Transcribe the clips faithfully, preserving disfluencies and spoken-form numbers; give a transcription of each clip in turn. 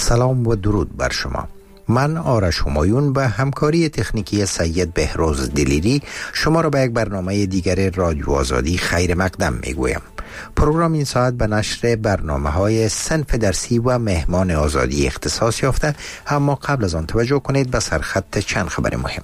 سلام و درود بر شما. من آرش همایون به همکاری تکنیکی سید بهروز دلیری شما را به یک برنامه دیگر رادیو آزادی خیر مقدم میگویم. پروگرام این ساعت به نشر برنامه های صنف درسی و مهمان آزادی اختصاص یافته، اما قبل از آن توجه کنید به سرخط چند خبر مهم.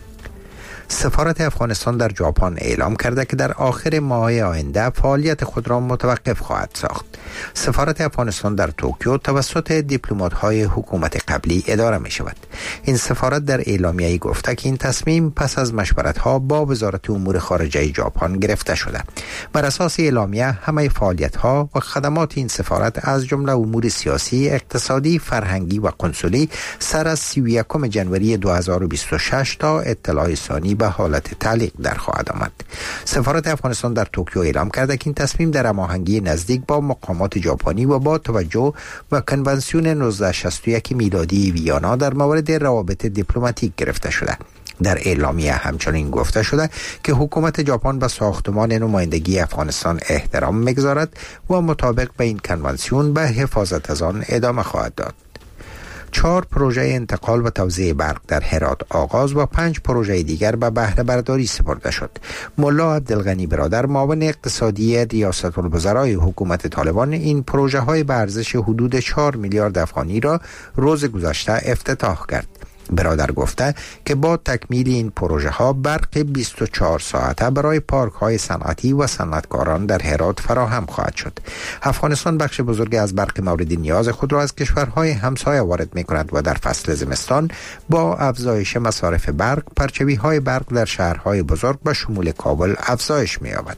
سفارت افغانستان در ژاپن اعلام کرده که در آخر ماه آینده فعالیت خود را متوقف خواهد ساخت. سفارت افغانستان در توکیو توسط دیپلمات‌های حکومت قبلی اداره می شود. این سفارت در اعلامیه‌ای گفته که این تصمیم پس از مشورت‌ها با وزارت امور خارجه ژاپن گرفته شده. بر اساس اعلامیه همه فعالیت‌ها و خدمات این سفارت از جمله امور سیاسی، اقتصادی، فرهنگی و قنسولی سر از سی و یکم ژانویه دو هزار و بیست و شش تا اطلاع ثانی به حالت تعلیق در خواهد آمد. سفارت افغانستان در توکیو اعلام کرده که این تصمیم در هماهنگی نزدیک با مقامات ژاپنی و با توجه به کنونسیون نوزده صد و شصت و یک میلادی ویانا در مورد روابط دیپلماتیک گرفته شده. در اعلامیه همچنین گفته شده که حکومت ژاپن به ساختمان نمایندگی افغانستان احترام می‌گذارد و مطابق به این کنونسیون به حفاظت از آن ادامه خواهد داد. چهار پروژه انتقال و توزیع برق در هرات آغاز و پنج پروژه دیگر به بهره برداری سپرده شد. ملا عبدالغنی برادر، معاون اقتصادی ریاست الوزرای حکومت طالبان، این پروژه های به ارزش حدود چهار میلیارد افغانی را روز گذشته افتتاح کرد. برادر گفته که با تکمیل این پروژه ها برق بیست و چهار ساعته برای پارک های صنعتی و صنعتکاران در هرات فراهم خواهد شد. افغانستان بخش بزرگی از برق مورد نیاز خود را از کشورهای همسایه وارد می کند و در فصل زمستان با افزایش مصارف برق، پرچوی های برق در شهرهای بزرگ به شمول کابل افزایش می یابد.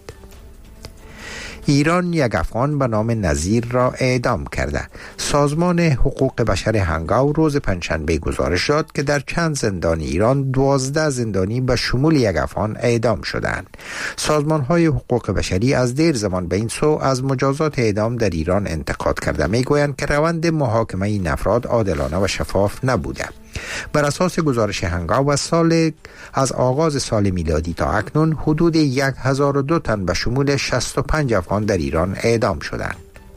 ایران یک افغان به نام نظیر را اعدام کرده. سازمان حقوق بشر هنگاو روز پنجشنبه گزارش داد که در چند زندان ایران دوازده زندانی به شمول یک افغان اعدام شدند. سازمان‌های حقوق بشری از دیر زمان به این سو از مجازات اعدام در ایران انتقاد کرده میگویند که روند محاکمه این افراد عادلانه و شفاف نبوده. بر اساس گزارش هنگاو از سال از آغاز سال میلادی تا اکنون حدود هزار و دو تن به شمول شصت و پنج افغان در ایران اعدام شدند.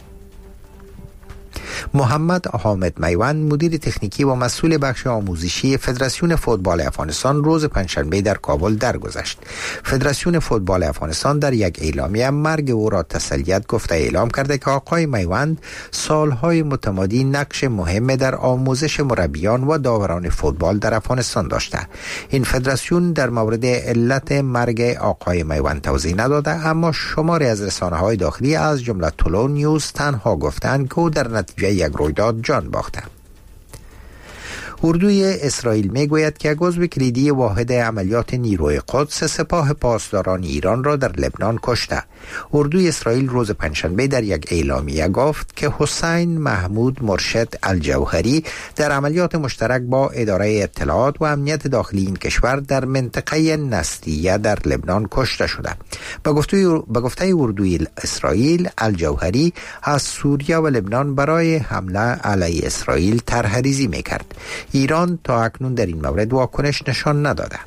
محمد حامد میوند، مدیر تکنیکی و مسئول بخش آموزشی فدراسیون فوتبال افغانستان، روز پنجشنبه در کابل درگذشت. فدراسیون فوتبال افغانستان در یک اعلامیه مرگ او را تسلیت گفته اعلام کرده که آقای میوند سالهای متمادی نقش مهم در آموزش مربیان و داوران فوتبال در افغانستان داشته. این فدراسیون در مورد علت مرگ آقای میوند توضیح نداده، اما شماری از رسانه‌های داخلی از جمله طلوع نیوز تنها گفتند که او در نتیجه یک رویداد جان باخته. اردوی اسرائیل میگوید که عضو کلیدی واحد عملیات نیروی قدس سپاه پاسداران ایران را در لبنان کشته. اردوی اسرائیل روز پنجشنبه در یک اعلامیه گفت که حسین محمود مرشد الجوهری در عملیات مشترک با اداره اطلاعات و امنیت داخلی این کشور در منطقه نسطیه در لبنان کشته شده. به گفته به گفته اردوی اسرائیل، الجوهری از سوریه و لبنان برای حمله علیه اسرائیل طرح‌ریزی میکرد. ایران تا اکنون در این مورد واکنش نشان نداده.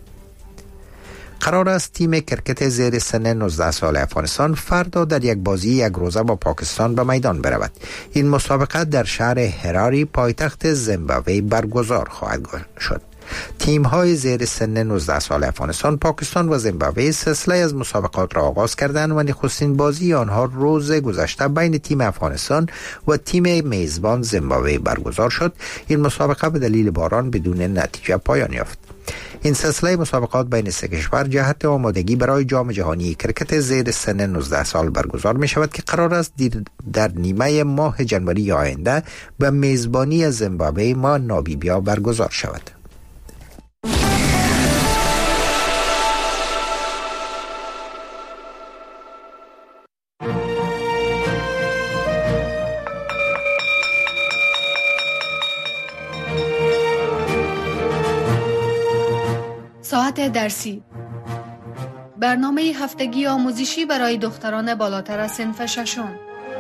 قرار است تیم کرکت زیر سن نوزده سال افغانستان فردا در یک بازی یک روزه با پاکستان به میدان برود. این مسابقه در شهر هراری پایتخت زیمبابوه برگزار خواهد شد. تیم های زیر سن نوزده سال افغانستان، پاکستان و زیمبابوه سلسله از مسابقات را آغاز کردند و نخستین بازی آنها روز گذشته بین تیم افغانستان و تیم میزبان زیمبابوه برگزار شد. این مسابقه به دلیل باران بدون نتیجه پایان یافت. این سلسله مسابقات بین سه کشور جهت آمادگی برای جام جهانی کرکت زیر سن نوزده سال برگزار می شود که قرار است در نیمه ماه ژانویه آینده به میزبانی زیمبابوه و نامیبیا برگزار شود. ساعت درسی، برنامه هفتگی آموزشی برای دختران بالاتر از صنف ششم.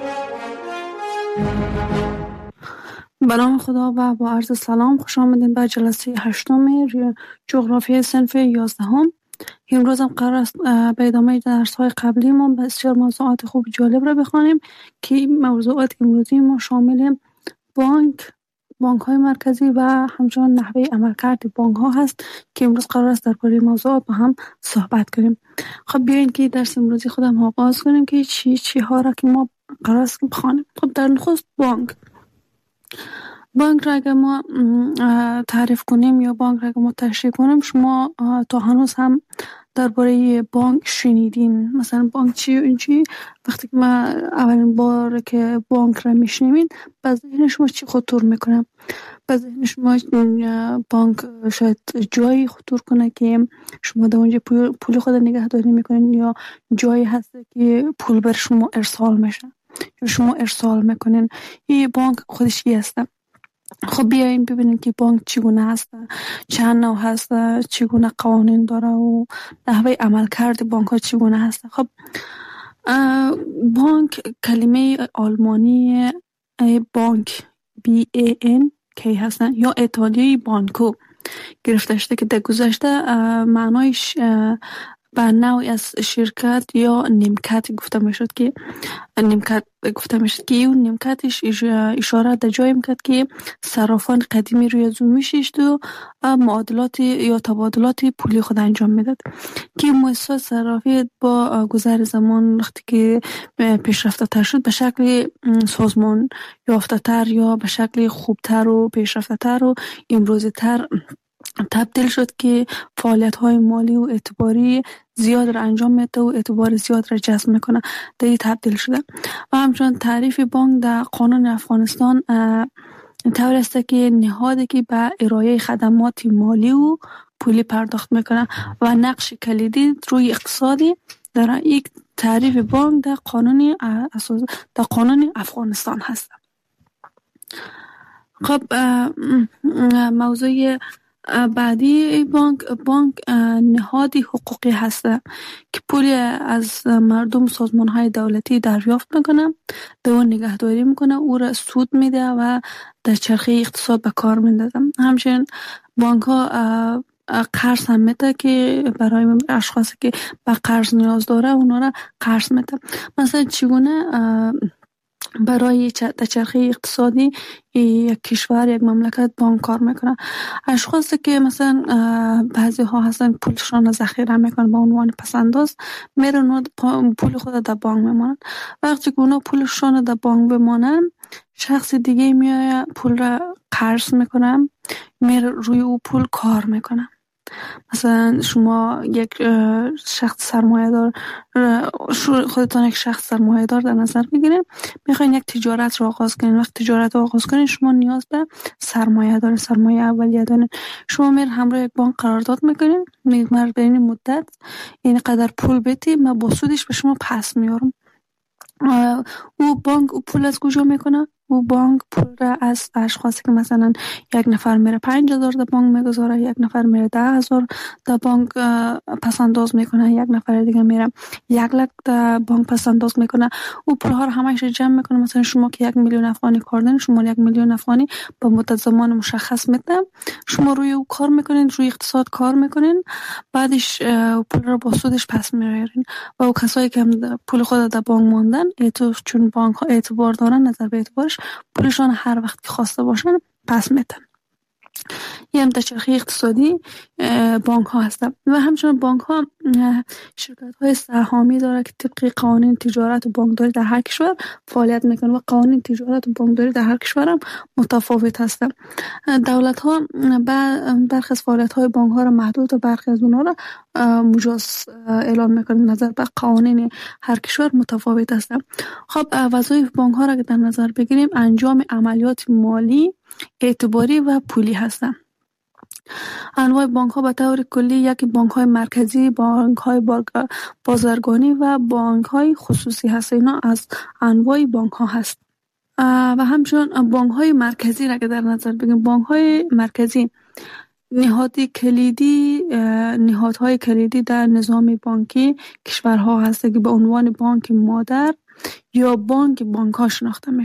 به نام خدا و با عرض سلام، خوش آمدین به جلسه هشتم جغرافی صنف یازدهم. امروز هم قرار است به ادامه درس های قبلی ما بسیار موضوعات خوب جالب را بخوانیم که موضوعات امروزی ما شامل بانک، بانک های مرکزی و همچنان نحوه عملکرد بانک ها هست که امروز قرار است درباره موضوع با هم صحبت کنیم. خب بیاین که درس امروزی خودم آغاز کنیم که چی چی ها را که ما قرار است بخوانیم. خب در نخست بانک بانک را اگر ما تعریف کنیم یا بانک را اگر ما تشریح کنیم، شما تا هنوز هم درباره بانک شنیدین. مثلا بانک چی چی وقتی که ما اولین بار که بانک را میشنوید به ذهن شما چی خطور میکنه؟ به ذهن شما بانک شاید جایی خطور کنه که شما در اونجا پول خود نگهداری میکنین، یا جایی هست که پول بر شما ارسال میشه یا شما ارسال میکنین. این بانک خودش چی هست؟ خب بیاین ببینیم که بانک چگونه هست، چند نوع هست، چگونه قوانین داره و نحوه عملکرد بانک ها چگونه هست. خب بانک کلمه آلمانی بانک بی ای ان کی هستن یا ایتالیایی بانکو گرفته شده که در گذشته معنایش به نوعی از شرکت یا نیمکت گفته میشد که نیمکت گفته میشد که اون نیمکتش اشاره در جایی میکرد که صرافان قدیمی روی زو میشید و معادلات یا تبادلات پولی خود انجام میداد که مؤسسات صرافی با گذر زمان وقتی که پیشرفته تر شد به شکل سازمان یافته تر یا به شکل خوبتر و پیشرفته تر و امروزی تر تبدیل شد که فعالیت‌های مالی و اعتباری زیاد را انجام میده و اعتبار زیاد را جذب میکنه. در این تبدیل شده و همچنان تعریف بانک در قانون افغانستان طور است که نهادی که به ارائه خدمات مالی و پولی پرداخت میکنه و نقش کلیدی روی اقتصادی در یک تعریف بانک در قانون اساس در قانون افغانستان هست. خب موضوع بعدی بانک بانک نهادی حقوقی هست که پولی از مردم سازمان‌های دولتی دریافت میکنه، در اون نگهداری میکنه، او را سود میده و در چرخه اقتصاد به کار میندازه. همچنین بانک ها قرض هم میده که برای اشخاصی که به قرض نیاز داره اونا را قرض میده. مثلا چگونه برای چرخه اقتصادی یک کشور یک مملکت بانک کار میکنه؟ اشخاصی که مثلا بعضی ها هستن پولشان ذخیره میکنن به عنوان پسنداز، میرن پول خود در بانک میمانن. وقتی که اونا پولشان در بانک بمانن، شخص دیگه میاد پول را قرض میکنه، میره روی او پول کار میکنه. مثلا شما یک شخص سرمایه دار، خودتان یک شخص سرمایه دار در نظر بگیرید، میخواین یک تجارت را آغاز کنین. وقت تجارت را آغاز کنین شما نیاز به سرمایه دارین، سرمایه اولیه دارین. شما میرین همراه یک بانک قرارداد میکنین، میگید من به این مدت این قدر پول بدی، من با سودش به شما پس میارم. او بانک او پول از کجا میکنه؟ او بانک پول را از اشخاصی که مثلا یک نفر میره پنج هزار در بانک میگذاره، یک نفر میره ده هزار در بانک پسنداز میکنه، یک نفر دیگه میره یک لک در بانک پسنداز میکنه. او پول ها رو همش جمع میکنه. مثلا شما که یک میلیون افغانی کار دارین، شما یک میلیون افغانی با مدت زمان مشخص میده، شما روی او کار میکنین، روی اقتصاد کار میکنین، بعدش پول را با سودش پس میارین. و او کسایی که پول خود در بانک ماندن، چون بانک ها اعتبار دارن، نظر به اعتبارش پولشان هر وقت که خواسته باشن پس میدن. یه هم در چرخه اقتصادی بانک ها هستن. و همچنین بانک ها شرکت های سهامی داره که طبق قوانین تجارت و بانکداری در هر کشور فعالیت میکنه و قوانین تجارت و بانکداری در هر کشور هم متفاوت هستن. دولت ها برخی از فعالیت های بانک ها را محدود و برخی از اونها را مجاز اعلام میکنه. نظر به قوانین هر کشور متفاوت هستن. خب وظایف بانک ها را که در نظر بگیریم، انجام عملیات مالی، اعتباری و پولی هستند. انواع بانک ها به طور کلی یکی بانک های مرکزی، بانک های بازرگانی و بانک های خصوصی هست. اینا از انواع بانک ها هست. و همچنین بانک های مرکزی را که در نظر بگیریم، بانک های مرکزی نهادی کلیدی نهادهای کلیدی در نظام بانکی کشورها هست که به عنوان بانک مادر یا بانک بانک ها شناخته میشه.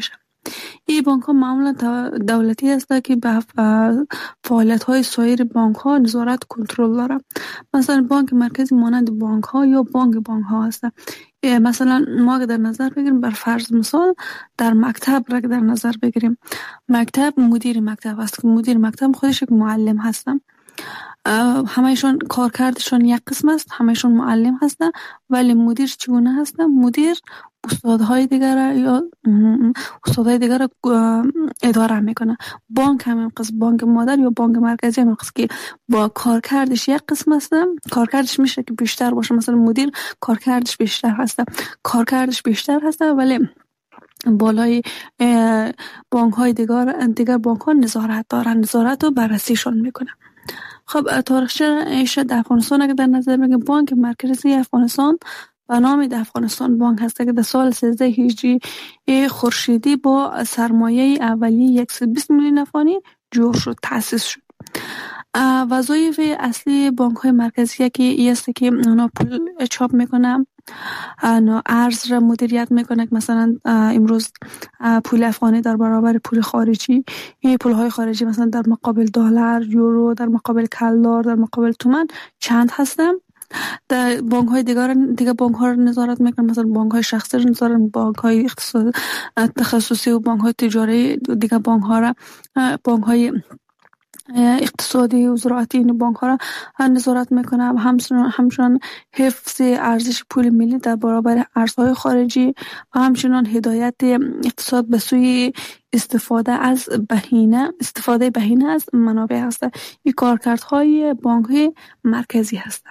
این بانک ها معمولا دولتی هستند که به فعالیت های سایر بانک ها نظارت کنترل داره. مثلا بانک مرکزی مانند بانک ها یا بانک بانک ها هستند. مثلا ما که در نظر بگیریم، بر فرض مثال در مکتب را در نظر بگیریم، مکتب مدیر مکتب است که مدیر مکتب خودش یک معلم هستن. همهشون کارکردشون یک قسم است، همهشون معلم هستن، ولی مدیر چگونه هستن؟ مدیر استادهای دیگر یا استادهای دیگر اداره میکنه. بانک همین قسم، بانک مادر یا بانک مرکزی همین قسم که با کارکردش یک قسم است، کارکردش میشه که بیشتر باشه. مثلا مدیر کارکردش بیشتر هست، کارکردش بیشتر هست، ولی بالای بانک های دیگر دیگر بانک ها نظارت دارن، نظارت و بررسیشون میکنه. خب تاریخچه ایشه در افغانستان اگه در نظر بگیم، بانک مرکزی افغانستان به نام در افغانستان بانک هست که در سال سیزده هجری خورشیدی با سرمایه اولیه صد و بیست میلیون افغانی جور شد، تأسیس شد. وظایف اصلی بانک های مرکزی که است که اونا پول چاپ میکنن، ارز را مدیریت میکنه. مثلا امروز پول افغانی در برابر پول خارجی، این پول های خارجی مثلا در مقابل دلار، یورو، در مقابل کلدار، در مقابل تومان چند هستن. در بانک های دیگر دیگه بانک ها رو نظارت میکنن، مثلا بانک های شخصی رو نظارت، بانک های اقتصاد تخصصی و بانک های تجاری دیگه بانک ها را، بانک های اقتصادی و زراعتی این بانک ها را نظارت میکنه. همچنان همچنان حفظ ارزش پول ملی در برابر ارزهای خارجی و همچنان هدایت اقتصاد به سوی استفاده از بهینه استفاده بهینه از منابع هست. این کارکردهای بانک های مرکزی هست.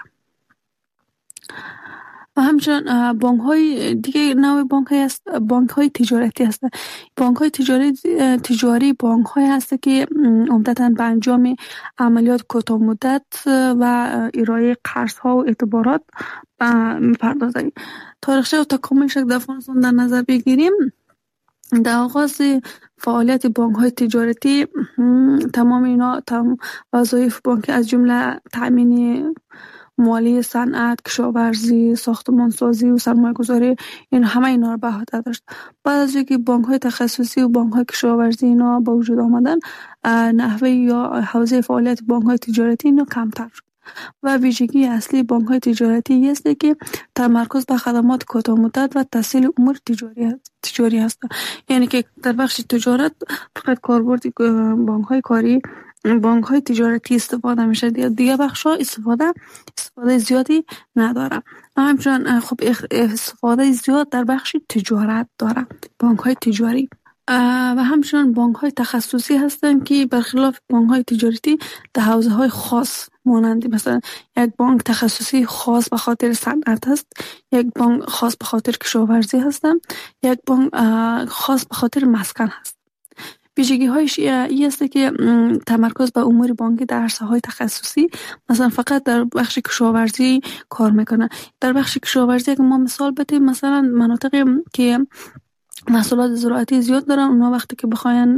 و همچنان بانک های دیگه نوع بانک های است، بانک های تجارتی هست. بانک های تجاری تجاری بانک های هست که عمدتاً به انجام عملیات کوتاه مدت و ارائه قرض ها و اعتبارات میپردازند. تاریخچه و تکاملش در افغانستان در نظر بگیریم، در آغاز فعالیت بانک های تجارتی تمام اینا تمام وظایف بانک از جمله تامین مالی، صنعت، کشاورزی، ساختمانسازی و سرمایه گذاری، این همه اینا رو به عهده داشت. بعد از اینکه بانک های تخصصی و بانک های کشاورزی اینا با وجود آمدن، نحوه یا حوزه فعالیت بانک های تجارتی اینا کمتر شد و ویژگی اصلی بانک های تجارتی است که تمرکز به خدمات کوتاه مدت و تسهیل امور تجاری تجاری است. یعنی که در بخش تجارت فقط کاربرد بانک های کاری، بانک های تجارتی استفاده میشه، دیگه دیگه بخش ها استفاده استفاده زیادی نداره. همچنان خب استفاده زیاد در بخش تجارت داره بانک های تجاری. و همچنان بانک های تخصصی هستن که برخلاف بانک های تجارتی در حوزه های خاص مانند، مثلا یک بانک تخصصی خاص به خاطر صنعت است، یک بانک خاص به خاطر کشاورزی هستن، یک بانک خاص به خاطر مسکن هست. ویژگی هایش این است که تمرکز به امور بانکی در عرصه های تخصصی، مثلا فقط در بخش کشاورزی کار میکنه. در بخش کشاورزی که ما مثال بدیم، مثلا مناطقی که محصولات زراعتی زیاد دارن، اونا وقتی که بخواین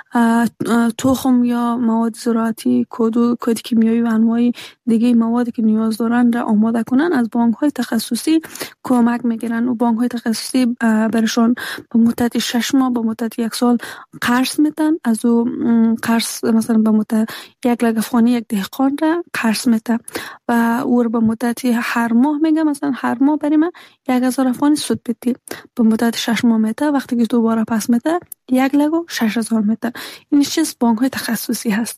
تخم یا مواد زراعتی، کود کود کیمیایی و انواع دیگه موادی که نیاز دارن را آماده کنن، از بانک های تخصصی کمک میگیرن. و بانک های تخصصی برشون به مدت شش ماه به مدت یک سال قرض میدن. از او قرض مثلا به مدت یک لک افغانی یک دهقان را قرض میده و او رو به مدت هر ماه میگه، مثلا هر ماه برای من یک هزار افغانی سود بدی، به مدت شش ماه میده، وقتی که دوباره پس میده یک لک و شش هزار میده. این چیز بانک های تخصصی هست.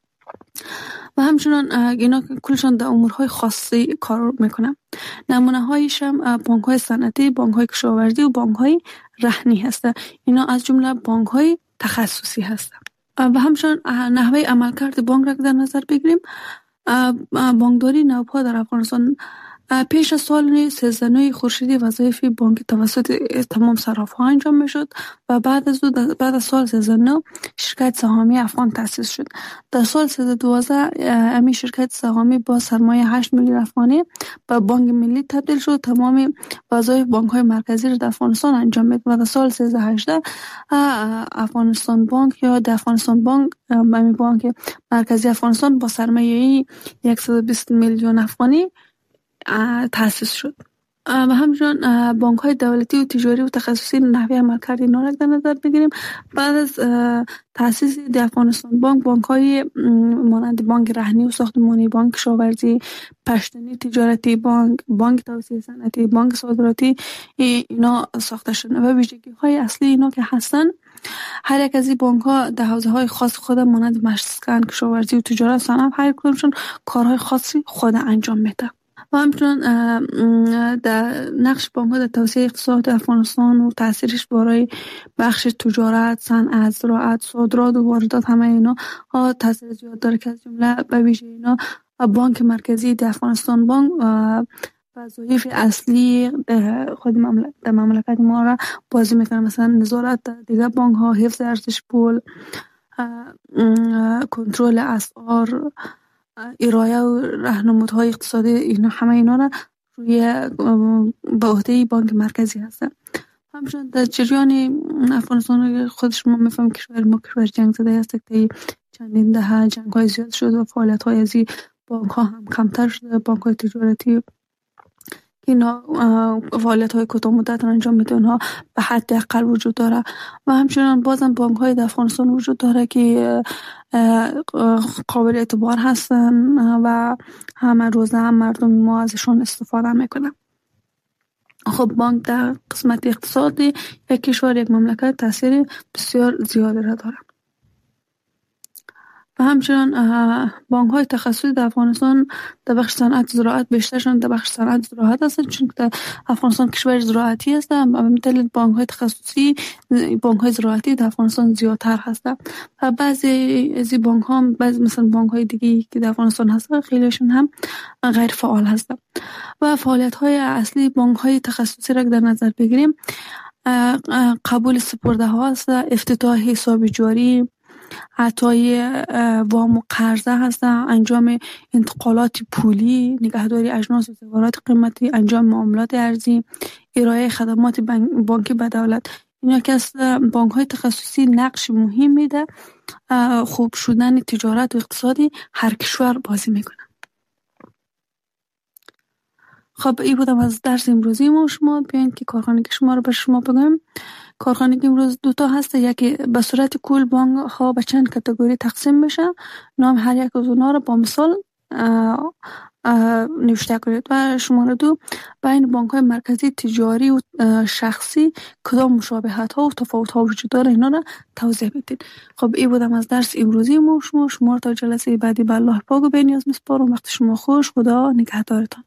و همچنان اینا کلشان در امورهای خاصی کار میکنن. نمونه هایش هم بانک های صنعتی، بانک های کشاورزی و بانک های رهنی هستن. اینا از جمله بانک های تخصصی هستن. و همچنان نحوه عملکرد بانک را در نظر بگیریم، بانکداری نوپا در افغانستان پیش از سال سیزده نوی خورشیدی وظایف بانک توسط تمام صراف‌ها انجام میشد و بعد از بعد از سال سیزده نو شرکت سهامی افغان تأسیس شد. در سال سیزده دوازده امی شرکت سهامی با سرمایه هشت میلیون افغانی به بانک ملی تبدیل شد. تمام وظایف بانک‌های مرکزی را در افغانستان انجام میداد و در سال سیزده هجده افغانستان بانک یا در افغانستان بانک امی بانک مرکزی افغانستان با سرمایه صد و بیست میلیون افغانی تأسیس شد. و همچنین بانک های دولتی و تجاری و تخصصی نحوه عملکرد اینا را در نظر بگیریم. بعد از تأسیس دی افغانستان بانک، بانک های مانند بانک رهنی و ساختمانی، بانک کشاورزی، پشتنی تجارتی، بانک بانک توسعه صنعتی، بانک صادراتی اینا ساخته شده و ویژگی های اصلی اینا که هستن، هر یک از این بانک ها در حوزه های خاص خود مانند مسکن، کشاورزی و تجارت، صنعت هر کدومشون کارهای خاصی خود انجام میده. و همچنین در نقش بانک ها در توسعه اقتصاد افغانستان و تاثیرش برای بخش تجارت، صنعت، زراعت، صادرات و واردات، همه اینا ها تاثیر زیاد داره که از جمله به ویژه اینا بانک مرکزی در افغانستان بانک وظایف اصلی خود مملکت در مملکت ما را بازی میکنه، مثلا نظارت دیگر بانک ها، حفظ ارزش پول، کنترل اسعار، ارائه و راهنمودهای اقتصادی، اینا همه اینا را روی به عهده بانک مرکزی هستن. همچنین در جریان افغانستان خودش ما میفهمیم کشور ما کشور جنگ زده است که چندین دهه جنگ های زیاد شده و فعالیت های از این بانک ها هم کمتر شده. بانک های تجارتی اینا فعالیت های کوتاه مدت انجام میده، اونها به حد اقل وجود داره. و همچنین بازم بانک های در افغانستان وجود داره که قابل اعتبار هستن و همه روزه هم مردم ما ازشون استفاده میکنن. خب بانک در قسمت اقتصادی یک کشور، یک مملکت تاثیر بسیار زیادی را داره. و همچنین بانک های تخصصی در افغانستان در بخش صنعت زراعت بیشترشون در بخش صنعت زراعت هستن، چون در افغانستان کشور زراعتی است. و به دلیل بانک های تخصصی بانک های زراعتی در افغانستان زیادتر هستن و بعضی از این بانک ها بعضی مثلا بانک های دیگه که در افغانستان هستن خیلیشون هم غیر فعال هستن. و فعالیت های اصلی بانک های تخصصی را در نظر بگیریم، قبول سپرده ها است، افتتاح حساب جاری، عطای وام و قرضه هستن، انجام انتقالات پولی، نگهداری اجناس و زیورات قیمتی، انجام معاملات ارزی، ارائه خدمات بانکی به دولت. اینا که از بانک های تخصصی نقش مهم میده خوب شدن تجارت و اقتصادی هر کشور بازی میکنه. خب این بودم از درس امروزی ما. شما بیاین که کارخانگی شما رو به شما بگم. کارخانگی امروز دوتا هسته، یکی به صورت کل بانک ها به چند کاتگوری تقسیم میشه، نام هر یک از اونها رو با مثال نوشته کنید و شماره دو بین بانک های مرکزی تجاری و شخصی کدام مشابهت ها و تفاوت ها وجود داره اینا رو توضیح بدید. خب این بودم از درس امروزی ما. شما شما تا جلسه بعدی به الله پاک و به نیاز میسپارم. وقت شما خوش. خدا نگهدارتان.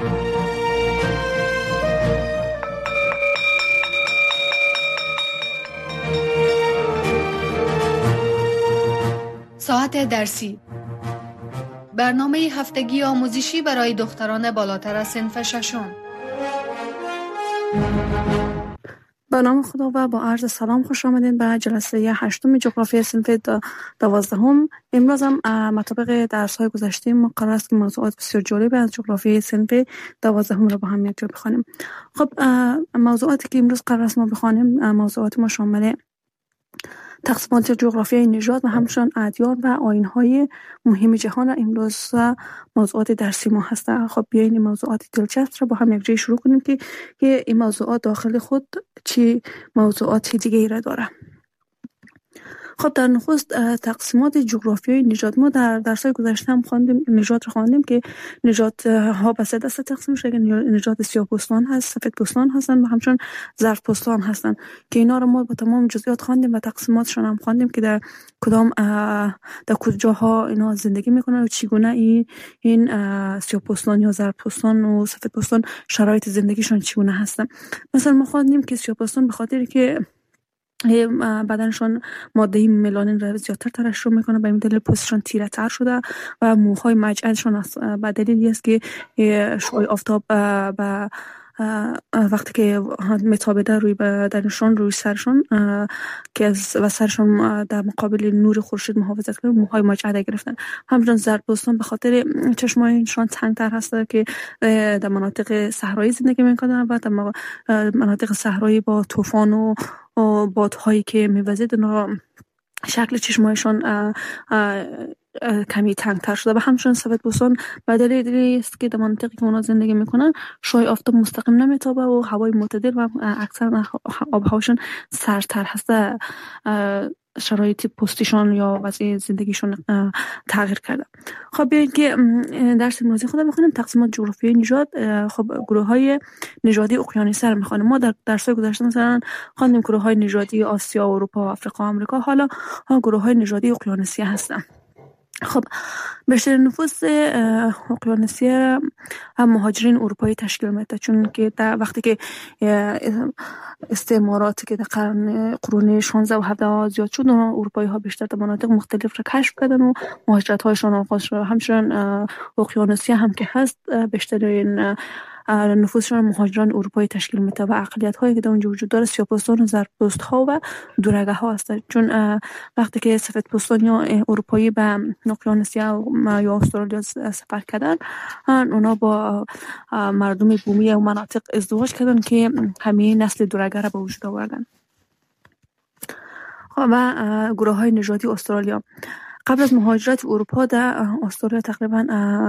ساعت درسی، برنامه هفتگی آموزشی برای دختران بالاتر از صنف ششم. به نام خدا و با عرض سلام خوش آمدین به جلسه هشتم جغرافی صنف دوازدهم. امروز هم مطابق درس های گذشته ما قرار است که موضوعات بسیار جالب از جغرافی صنف دوازدهم را با هم یک جا بخوانیم. خب موضوعاتی که امروز قرار است ما بخوانیم، موضوعات ما شامل تقسیمات جغرافیای نژاد و همچنین ادیان و آیین‌های مهم جهان را امروز موضوعات درسی ما هستند. خب بیاین این موضوعات دلچسب را با هم یک جای شروع کنیم که این موضوعات داخل خود چی موضوعات دیگه ای را داره. خب در نخست تقسیمات جغرافیایی نژاد، ما در درس‌های گذشته هم خواندیم نژاد رو خواندیم که نژاد ها به سه دسته تقسیم شده. نژاد سیاه‌پوستان هست، سفیدپوستان هستن و همچنین زردپوستان هستن که اینا رو ما با تمام جزئیات خواندیم و تقسیماتشون هم خواندیم که در کدام در کجاها اینا زندگی میکنن و چگونه این این سیاه‌پوستان یا زردپوستان و سفیدپوستان شرایط زندگیشون چگونه هستن. مثلا ما خواندیم که سیاه‌پوستان به خاطر که بدنشون ماده ملانین را زیادتر ترشح میکنه، به این دلیل پوستشون تیره تر شده و موهای مجعدشون به دلیلی است که شعاع آفتاب به وقتی که متابعه روی بدنشون روی سرشون که و سرشون در مقابل نور خورشید محافظت کنه، موهای مجعده گرفتن. همچنین زردپوستان به خاطر چشمایشون تنگتر هست که در مناطق صحرایی زندگی میکنن و در مناطق صحرایی با طوفان و بادهایی که میوزید اونا شکل چشمایشون کمی تنگتر شده و همچنین سفیدپوستان به دلیلی است که در منطقه که اونا زندگی میکنن شعاع آفتاب مستقیم نمیتابه و هوای معتدل و اکثر آب هواشون سردتر هسته، شرایط پوستیشون یا وضع زندگیشون تغییر کرده. خب بیایید که درس امروزی خود بخونیم، تقسیمات جغرافیایی نژاد. خب گروه های نژادی اقیانوسی رو میخوانیم. ما در درس‌های گذشته مثلا خواندیم گروه های نژادی آسیا، اروپا، آفریقا، آمریکا. حالا گروه های نژادی اقیانوسی هستن. خب بیشتر نفوس اقیانوسی هم مهاجرین اروپایی تشکیل میده، چون که در وقتی که استعماراتی که در قرن قرون شانزده و هفده زیاد شد، اروپایی ها بیشتر در مناطق مختلف را کشف کردن و مهاجرت هایشان آغاز شد. همچنین اقیانوسی هم که هست بیشترین نفوسشون مهاجران اروپایی تشکیل میده و اقلیت هایی که در اونجا وجود داره سیاه‌پوستان و زردپوست ها و دورگه ها هستند، چون وقتی که سفیدپوستان یا اروپایی به اقیانوسیا یا استرالیا سفر کردن، اونا با مردم بومی و مناطق ازدواج کردن که همین نسل دورگه را به وجود آوردن. و گروه های نژادی استرالیا قبل از مهاجرت اروپا در استرالیا تقریبا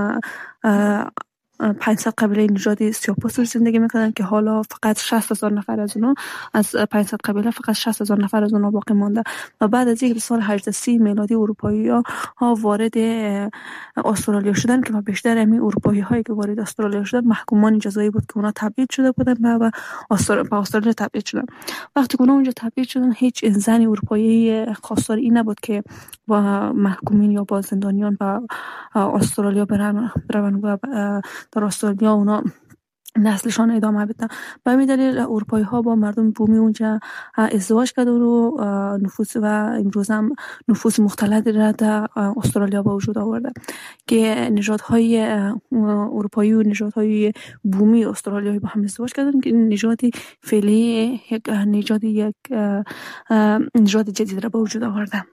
پانصد قبیله نژادی سیاه‌پوست زندگی میکنن که حالا فقط شصت هزار نفر از اونها از پانصد قبیله فقط شصت هزار نفر از اونها باقی مانده. و بعد از اینکه سال هجده سی میلادی اروپایی ها وارد استرالیا شدن که بیشتر همین اروپایی هایی که وارد استرالیا شدن محکومان جزایی بود که اونا تبعید شده بودن و به استرالیا تبعید شدن. وقتی که اونا اونجا تبعید شدن هیچ زن اروپایی خواستار این نبود که با محکومین یا با زندانیان به استرالیا برن برن و در استرالیا اونا نسلشان ادامه بدن. به همین دلیل اروپایی ها با مردم بومی اونجا ازدواج کردن و نفوس و امروز هم نفوس مختلط را در استرالیا به وجود آورده که نژادهای اروپایی و نژادهای بومی استرالیایی با هم ازدواج کردن که نژادی فعلی یک نژاد یک نژاد جدید را به وجود آورده.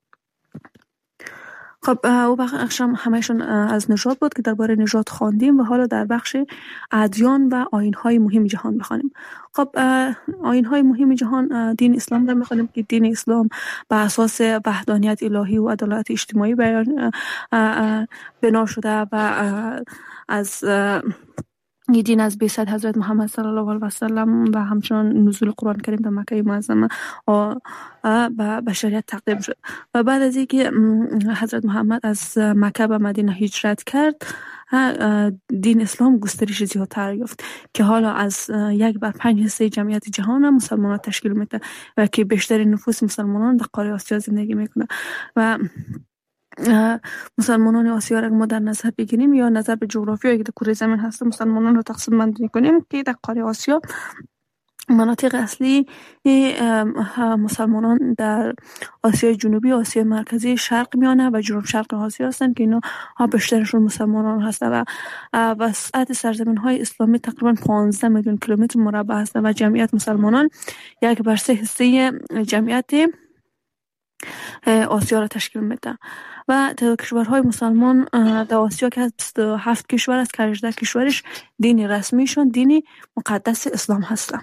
خب او بخش هم همهشون از نژاد بود که درباره نژاد خواندیم و حالا در بخش ادیان و آیین‌های مهم جهان بخوانیم. خب آیین‌های مهم جهان دین اسلام را می‌خوانیم که دین اسلام بر اساس وحدانیت الهی و عدالت اجتماعی بیان بنا شده و از این دین از بعثت حضرت محمد صلی الله علیه و سلم و همچنان نزول قرآن کریم در مکه معظمه به بشریت تقدیم شد. و بعد از اینکه حضرت محمد از مکه به مدینه هجرت کرد، دین اسلام گسترش زیادتر یافت که حالا از یک بر پنج حصه جمعیت جهان مسلمانان تشکیل میده و که بیشتر نفوس مسلمانان در قاره آسیا زندگی میکنه. و مسلمانان آسیا را ما در نظر بگیریم یا نظر به جغرافیایی که در کره زمین هست، مسلمانان رو تقسیم بندی کنیم که در قاره آسیا مناطق اصلی مسلمانان در آسیای جنوبی، آسیای مرکزی، شرق میانه و جنوب شرق آسیا هستند که اینا بیشترشون مسلمانان هستند و وسعت سرزمین های اسلامی تقریبا پانزده میلیون کیلومتر مربع هست و جمعیت مسلمانان یک بر سه حصه جمعیت آسیا را تشکیل میده. و کشورهای مسلمان در آسیا که از بیست و هفت کشور است که هجده کشورش دین رسمیشون دین مقدس اسلام هستند.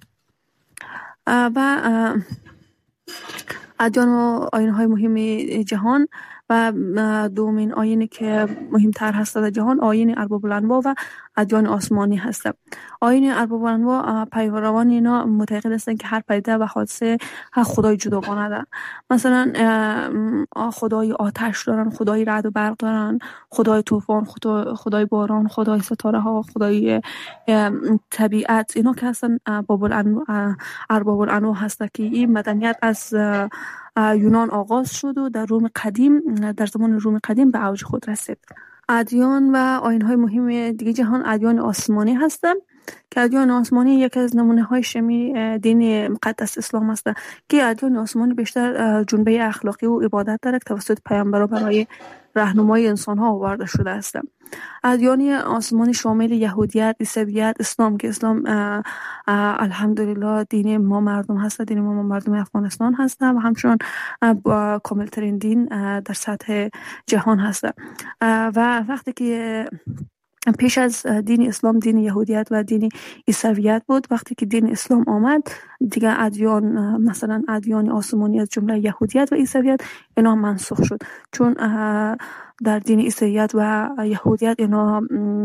و ادیان و آیین‌های مهم جهان و دومین آیینی که مهمتر هست در جهان آیین ارباب الانواع و ادیان آسمانی هست. آیین ارباب الانواع پیروان اینا معتقد هستند که هر پدیده و حادثه خدای جداگانه دارن. مثلا خدای آتش دارن، خدای رعد و برق دارن، خدای طوفان، خدای باران، خدای ستاره ها، خدای طبیعت. اینا که هستن باب الانواع ارباب الانواع هست که این مدنیت از یونان آغاز شد و در روم قدیم در زمان روم قدیم به اوج خود رسید. ادیان و آیین‌های مهم دیگه جهان ادیان آسمانی هستند که ادیان آسمانی یکی از نمونه‌های شمی دین مقدس اسلام است که ادیان آسمانی بیشتر جنبه اخلاقی و عبادت دارد که توسط پیامبران برای راهنمایی انسان‌ها آورده شده است. ادیان آسمانی شامل یهودیت، عیسویت، اسلام که اسلام الحمدلله دین ما مردم هست، دین ما مردم افغانستان هست و همچنان با کاملترین دین در سطح جهان هست. و وقتی که پیش از دین اسلام دین یهودیت و دین عیسویت بود. وقتی که دین اسلام آمد دیگه ادیان، مثلا ادیان آسمانی از جمله یهودیت و عیسویت، اینا منسوخ شد، چون در دین عیسویت و یهودیت اینا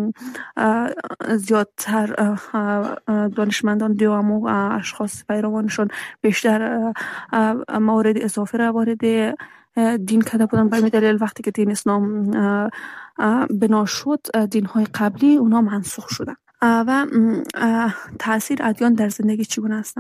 زیادتر دانشمندان دیوام و اشخاص پیروانشون بیشتر موارد اضافه را وارد دین کرده بودن. به دلیل وقتی که دین اسلام بنا شد دین های قبلی اونا منسوخ شدن. و تاثیر ادیان در زندگی چگونه هستن؟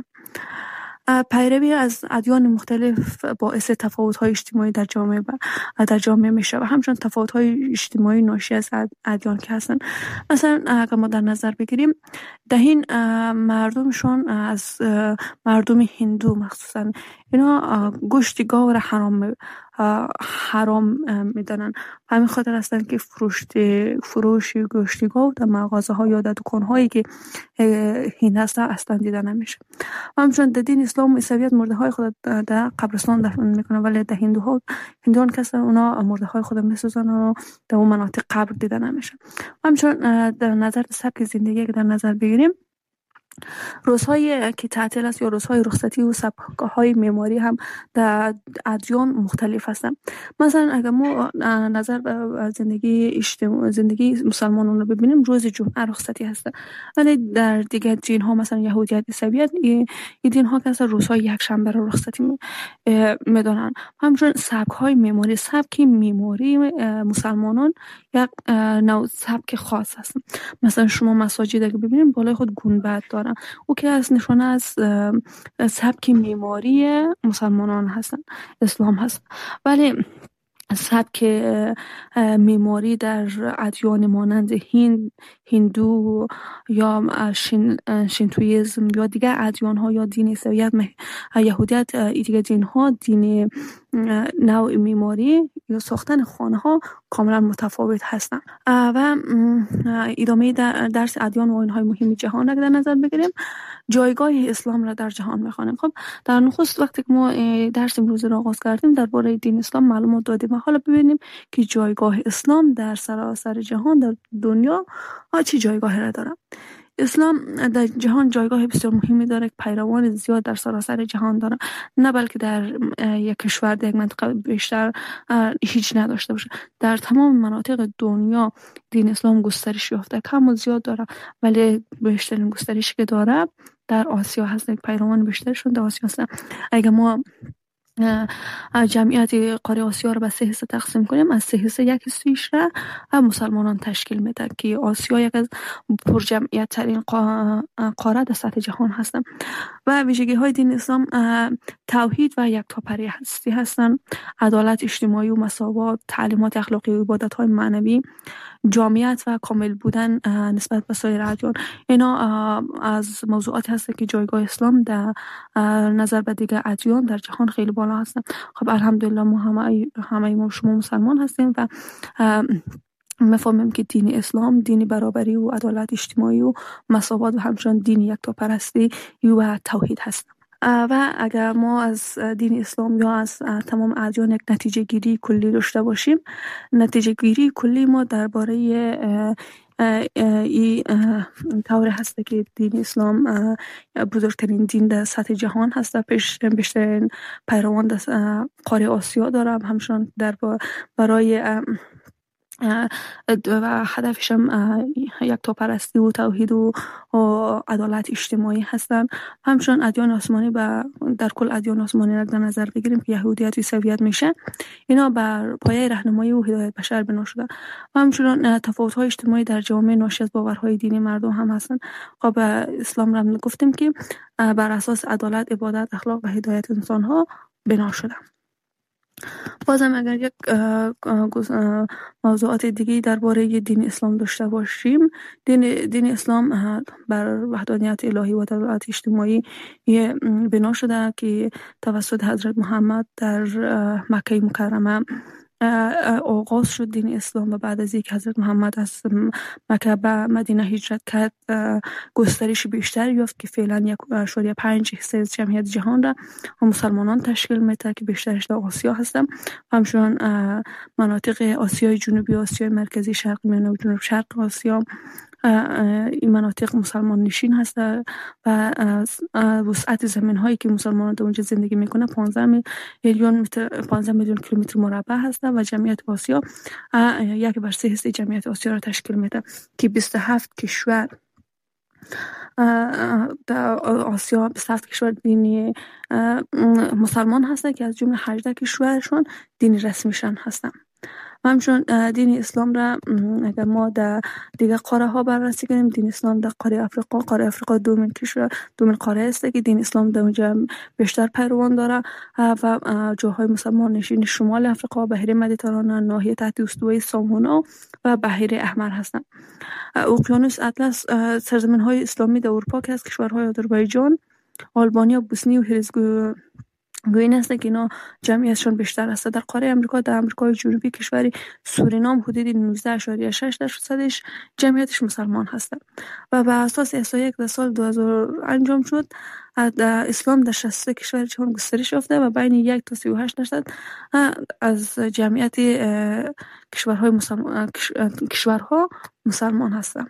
پیروی از ادیان مختلف باعث تفاوت‌های اجتماعی در جامعه در جامعه میشه و همچنین تفاوت‌های اجتماعی ناشی از ادیان که هستن. مثلا اگر ما در نظر بگیریم دهین مردمشون از مردم هندو مخصوصا اینا گوشت گاو را حرام حرام میدانن. همین خاطر هستن که فروش فروش گوشت گاو در مغازه ها یا در دکان هایی که هند هست اصلا دیده نمیشه. همچنین در دین اسلام و عیسویت مرده های خود در قبرستان دفن میکنن، ولی در هندوها هندوان کسان اونا مرده های خود میسوزن و در اون مناطق قبر دیده نمیشه. همچنین در نظر سبک زندگی که در نظر بگیریم روزهای که تعطیل است یا روزهای رخصتی و سبک‌های معماری هم در ادیان مختلف هستند. مثلا اگر ما نظر به زندگی اجتماعی زندگی مسلمانان رو ببینیم روز جمعه رخصتی هست، ولی در دیگر دین ها مثلا یهودیت، عیسویت این دین ها که اصلا روزهای یک شنبه رو رخصتی میدونن. همچنین سبک‌های معماری سبک معماری مسلمانان یک نوع سبک خاص هست. مثلا شما مساجد اگه ببینید بالای خود گنبد دارن، او که از نشانه از سبک معماری مسلمانان هستن، اسلام هست. ولی سبک معماری در ادیان مانند هند، هندو یا شین، شینتویسم یا دیگر ادیان ها یا دین عیسویت، یهودیت، دیگر دین ها دین نوع معماری یا ساختن خانه ها کاملا متفاوت هستند. و ادامه درس ادیان و آیین های مهم جهان را در نظر بگیریم، جایگاه اسلام را در جهان میخوانیم. خب در نخست وقتی که ما درس امروز را آغاز کردیم درباره دین اسلام معلومات دادیم و حالا ببینیم که جایگاه اسلام در سراسر جهان در دنیا چه جایگاهی را داره. اسلام در جهان جایگاه بسیار مهمی داره که پیروان زیاد در سراسر جهان داره، نه بلکه در یک کشور در یک منطقه بیشتر هیچ نداشته باشه. در تمام مناطق دنیا دین اسلام گسترش یافته، کم و زیاد داره، ولی بیشترین گسترشی که داره در آسیا هست. پیروان بیشترشون در آسیا هستن. اگه ما جمعیت قاره آسیا رو به سه حصه تقسیم کنیم، از سه حصه یک حصه‌اش را مسلمانان تشکیل میده که آسیا یک از پرجمعیت ترین قاره در سطح جهان هستن. و ویژگی های دین اسلام توحید و یکتاپری هستی هستن، عدالت اجتماعی و مساوات، تعلیمات اخلاقی و عبادت های معنوی، جامعیت و کامل بودن نسبت به سایر ادیان. اینا از موضوعاتی هست که جایگاه اسلام در نظر به دیگر ادیان در جهان خیلی بالا هستن. خب الحمدلله ما همه همه ما شما مسلمان هستیم و میفهمیم که دین اسلام دین برابری و عدالت اجتماعی و مساوات و همچنین دین یکتاپرستی و توحید هست. و اگر ما از دین اسلام یا از تمام ادیان یک نتیجه گیری کلی داشته باشیم، نتیجه گیری کلی ما درباره این طور هست که دین اسلام بزرگترین دین در سطح جهان هست، پیش بیشترین پیروان در قاره آسیا دارم، همچنان در برای و هدفش هم یکتاپرستی و توحید و عدالت اجتماعی هستن. همچنین ادیان آسمانی و در کل ادیان آسمانی را در نظر بگیریم که یهودیت و عیسویت میشه، اینا بر پایه راهنمایی و هدایت بشر بنا شده. و همچنین تفاوت‌های اجتماعی در جامعه ناشی از باورهای دینی مردم هم هستن. خب اسلام را گفتیم که بر اساس عدالت، عبادت، اخلاق و هدایت انسان‌ها بنا شده. بازم اگر یک موضوعات دیگه درباره دین اسلام داشته باشیم، دین, دین اسلام بر وحدانیت الهی و عدالت اجتماعی بنا شده که توسط حضرت محمد در مکه مکرمه آغاز شد دین اسلام و بعد از یک حضرت محمد از مکه به مدینه هجرت کرد گسترش بیشتر یافت که فعلا یک اشاریه پنج حصه از جمعیت جهان را مسلمانان تشکیل میده که بیشترش در آسیا هستن. همچنان مناطق آسیای جنوبی، آسیای مرکزی، شرق میانه و جنوب شرق آسیا این مناطق مسلمان نشین هست و وسعت زمین هایی که مسلمانان در اونجا زندگی میکنه پانزده میلیون متر پانزده میلیون کیلومتر مربع هست و جمعیت آسیا یک بر سه حصه جمعیت آسیا را تشکیل میده که بیست و هفت کشور در آسیا بیست و هفت کشور دینی مسلمان هستن که از جمله هجده کشورشون دینی رسمیشان هستن. همچون دین اسلام را اگر ما در دیگر قاره ها بررسی کنیم، دین اسلام در قاره افریقا قاره افریقا دومین کشور دومین قاره است که دین اسلام در اونجا بیشتر پیروان داره و جاهای مسلمان نشین شمال افریقا، بحیره مدیترانه، ناحیه تحت استوای سامونا و بحیره احمر هستند. اقیانوس اطلس سرزمین های اسلامی در اروپا که از کشورهای آذربایجان، آلبانیا، بوسنی و هرزگوین گوین است که اینا جمعیتشون بیشتر است. در قاره امریکا در امریکای جنوبی کشور سورینام حدود نوزده ممیز شش درصدش جمعیتش مسلمان هستند و بر اساس احصایه‌ای که در سال دو هزار انجام شد در اسلام در شصت و سه کشور جهان گسترش یافته و بین یک تا سی و هشت درصد از جمعیت کشورهای مسلمان کشورها مسلمان هستند.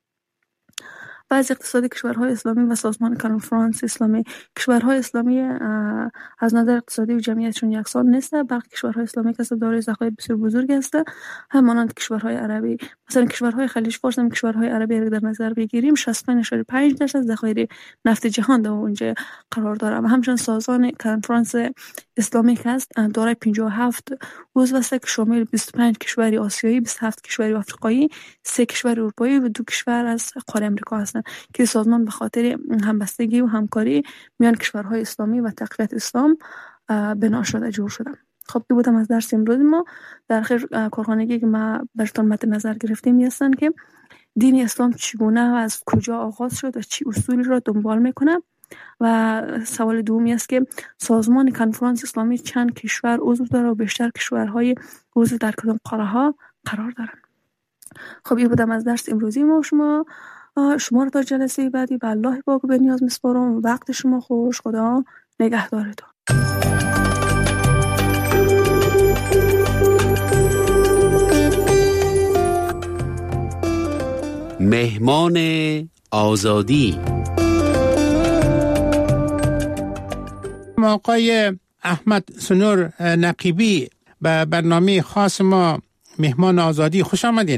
بعضی اقتصادی کشورهای اسلامی و سازمان کنفرانس اسلامی کشورهای اسلامی از نظر اقتصادی و جمعیتشون یکسان نیست. برخی کشورهای اسلامی که دارای ذخایر بسیار بزرگ است همانند کشورهای عربی، مثلا کشورهای خلیج فارس هم کشورهای عربی را در نظر بگیریم شصت و پنج ممیز پنج درصد ذخایر نفت جهان در اونجا قرار داره و همچنین سازمان کنفرانس اسلامی که است دارای پنجاه و هفت عضو است که شامل بیست و پنج کشور آسیایی، بیست و هفت کشور آفریقایی، سه کشور اروپایی و دو کشور از قاره امریکا هستند که سازمان به خاطر همبستگی و همکاری میان کشورهای اسلامی و تقویت اسلام بنا شده جور شده. خب این بودم از درس امروز ما. در آخر کارخانگی که ما براتون مد نظر گرفتیم هستن که دین اسلام چگونه و از کجا آغاز شد و چی اصولی را دنبال میکنه و سوال دومی است که سازمان کنفرانس اسلامی چند کشور عضو داره و بیشتر کشورهای عضو در کدام قاره ها قرار دارن. خب این بودم از درس امروزی ما. شما شما رو تا جلسه بعدی به الله پاک به نیاز میسپارم. وقت شما خوش. خدا نگهدارتون. مهمان آزادی آقای احمد سنور نقیبی به برنامه خاص ما مهمان آزادی خوش آمدین.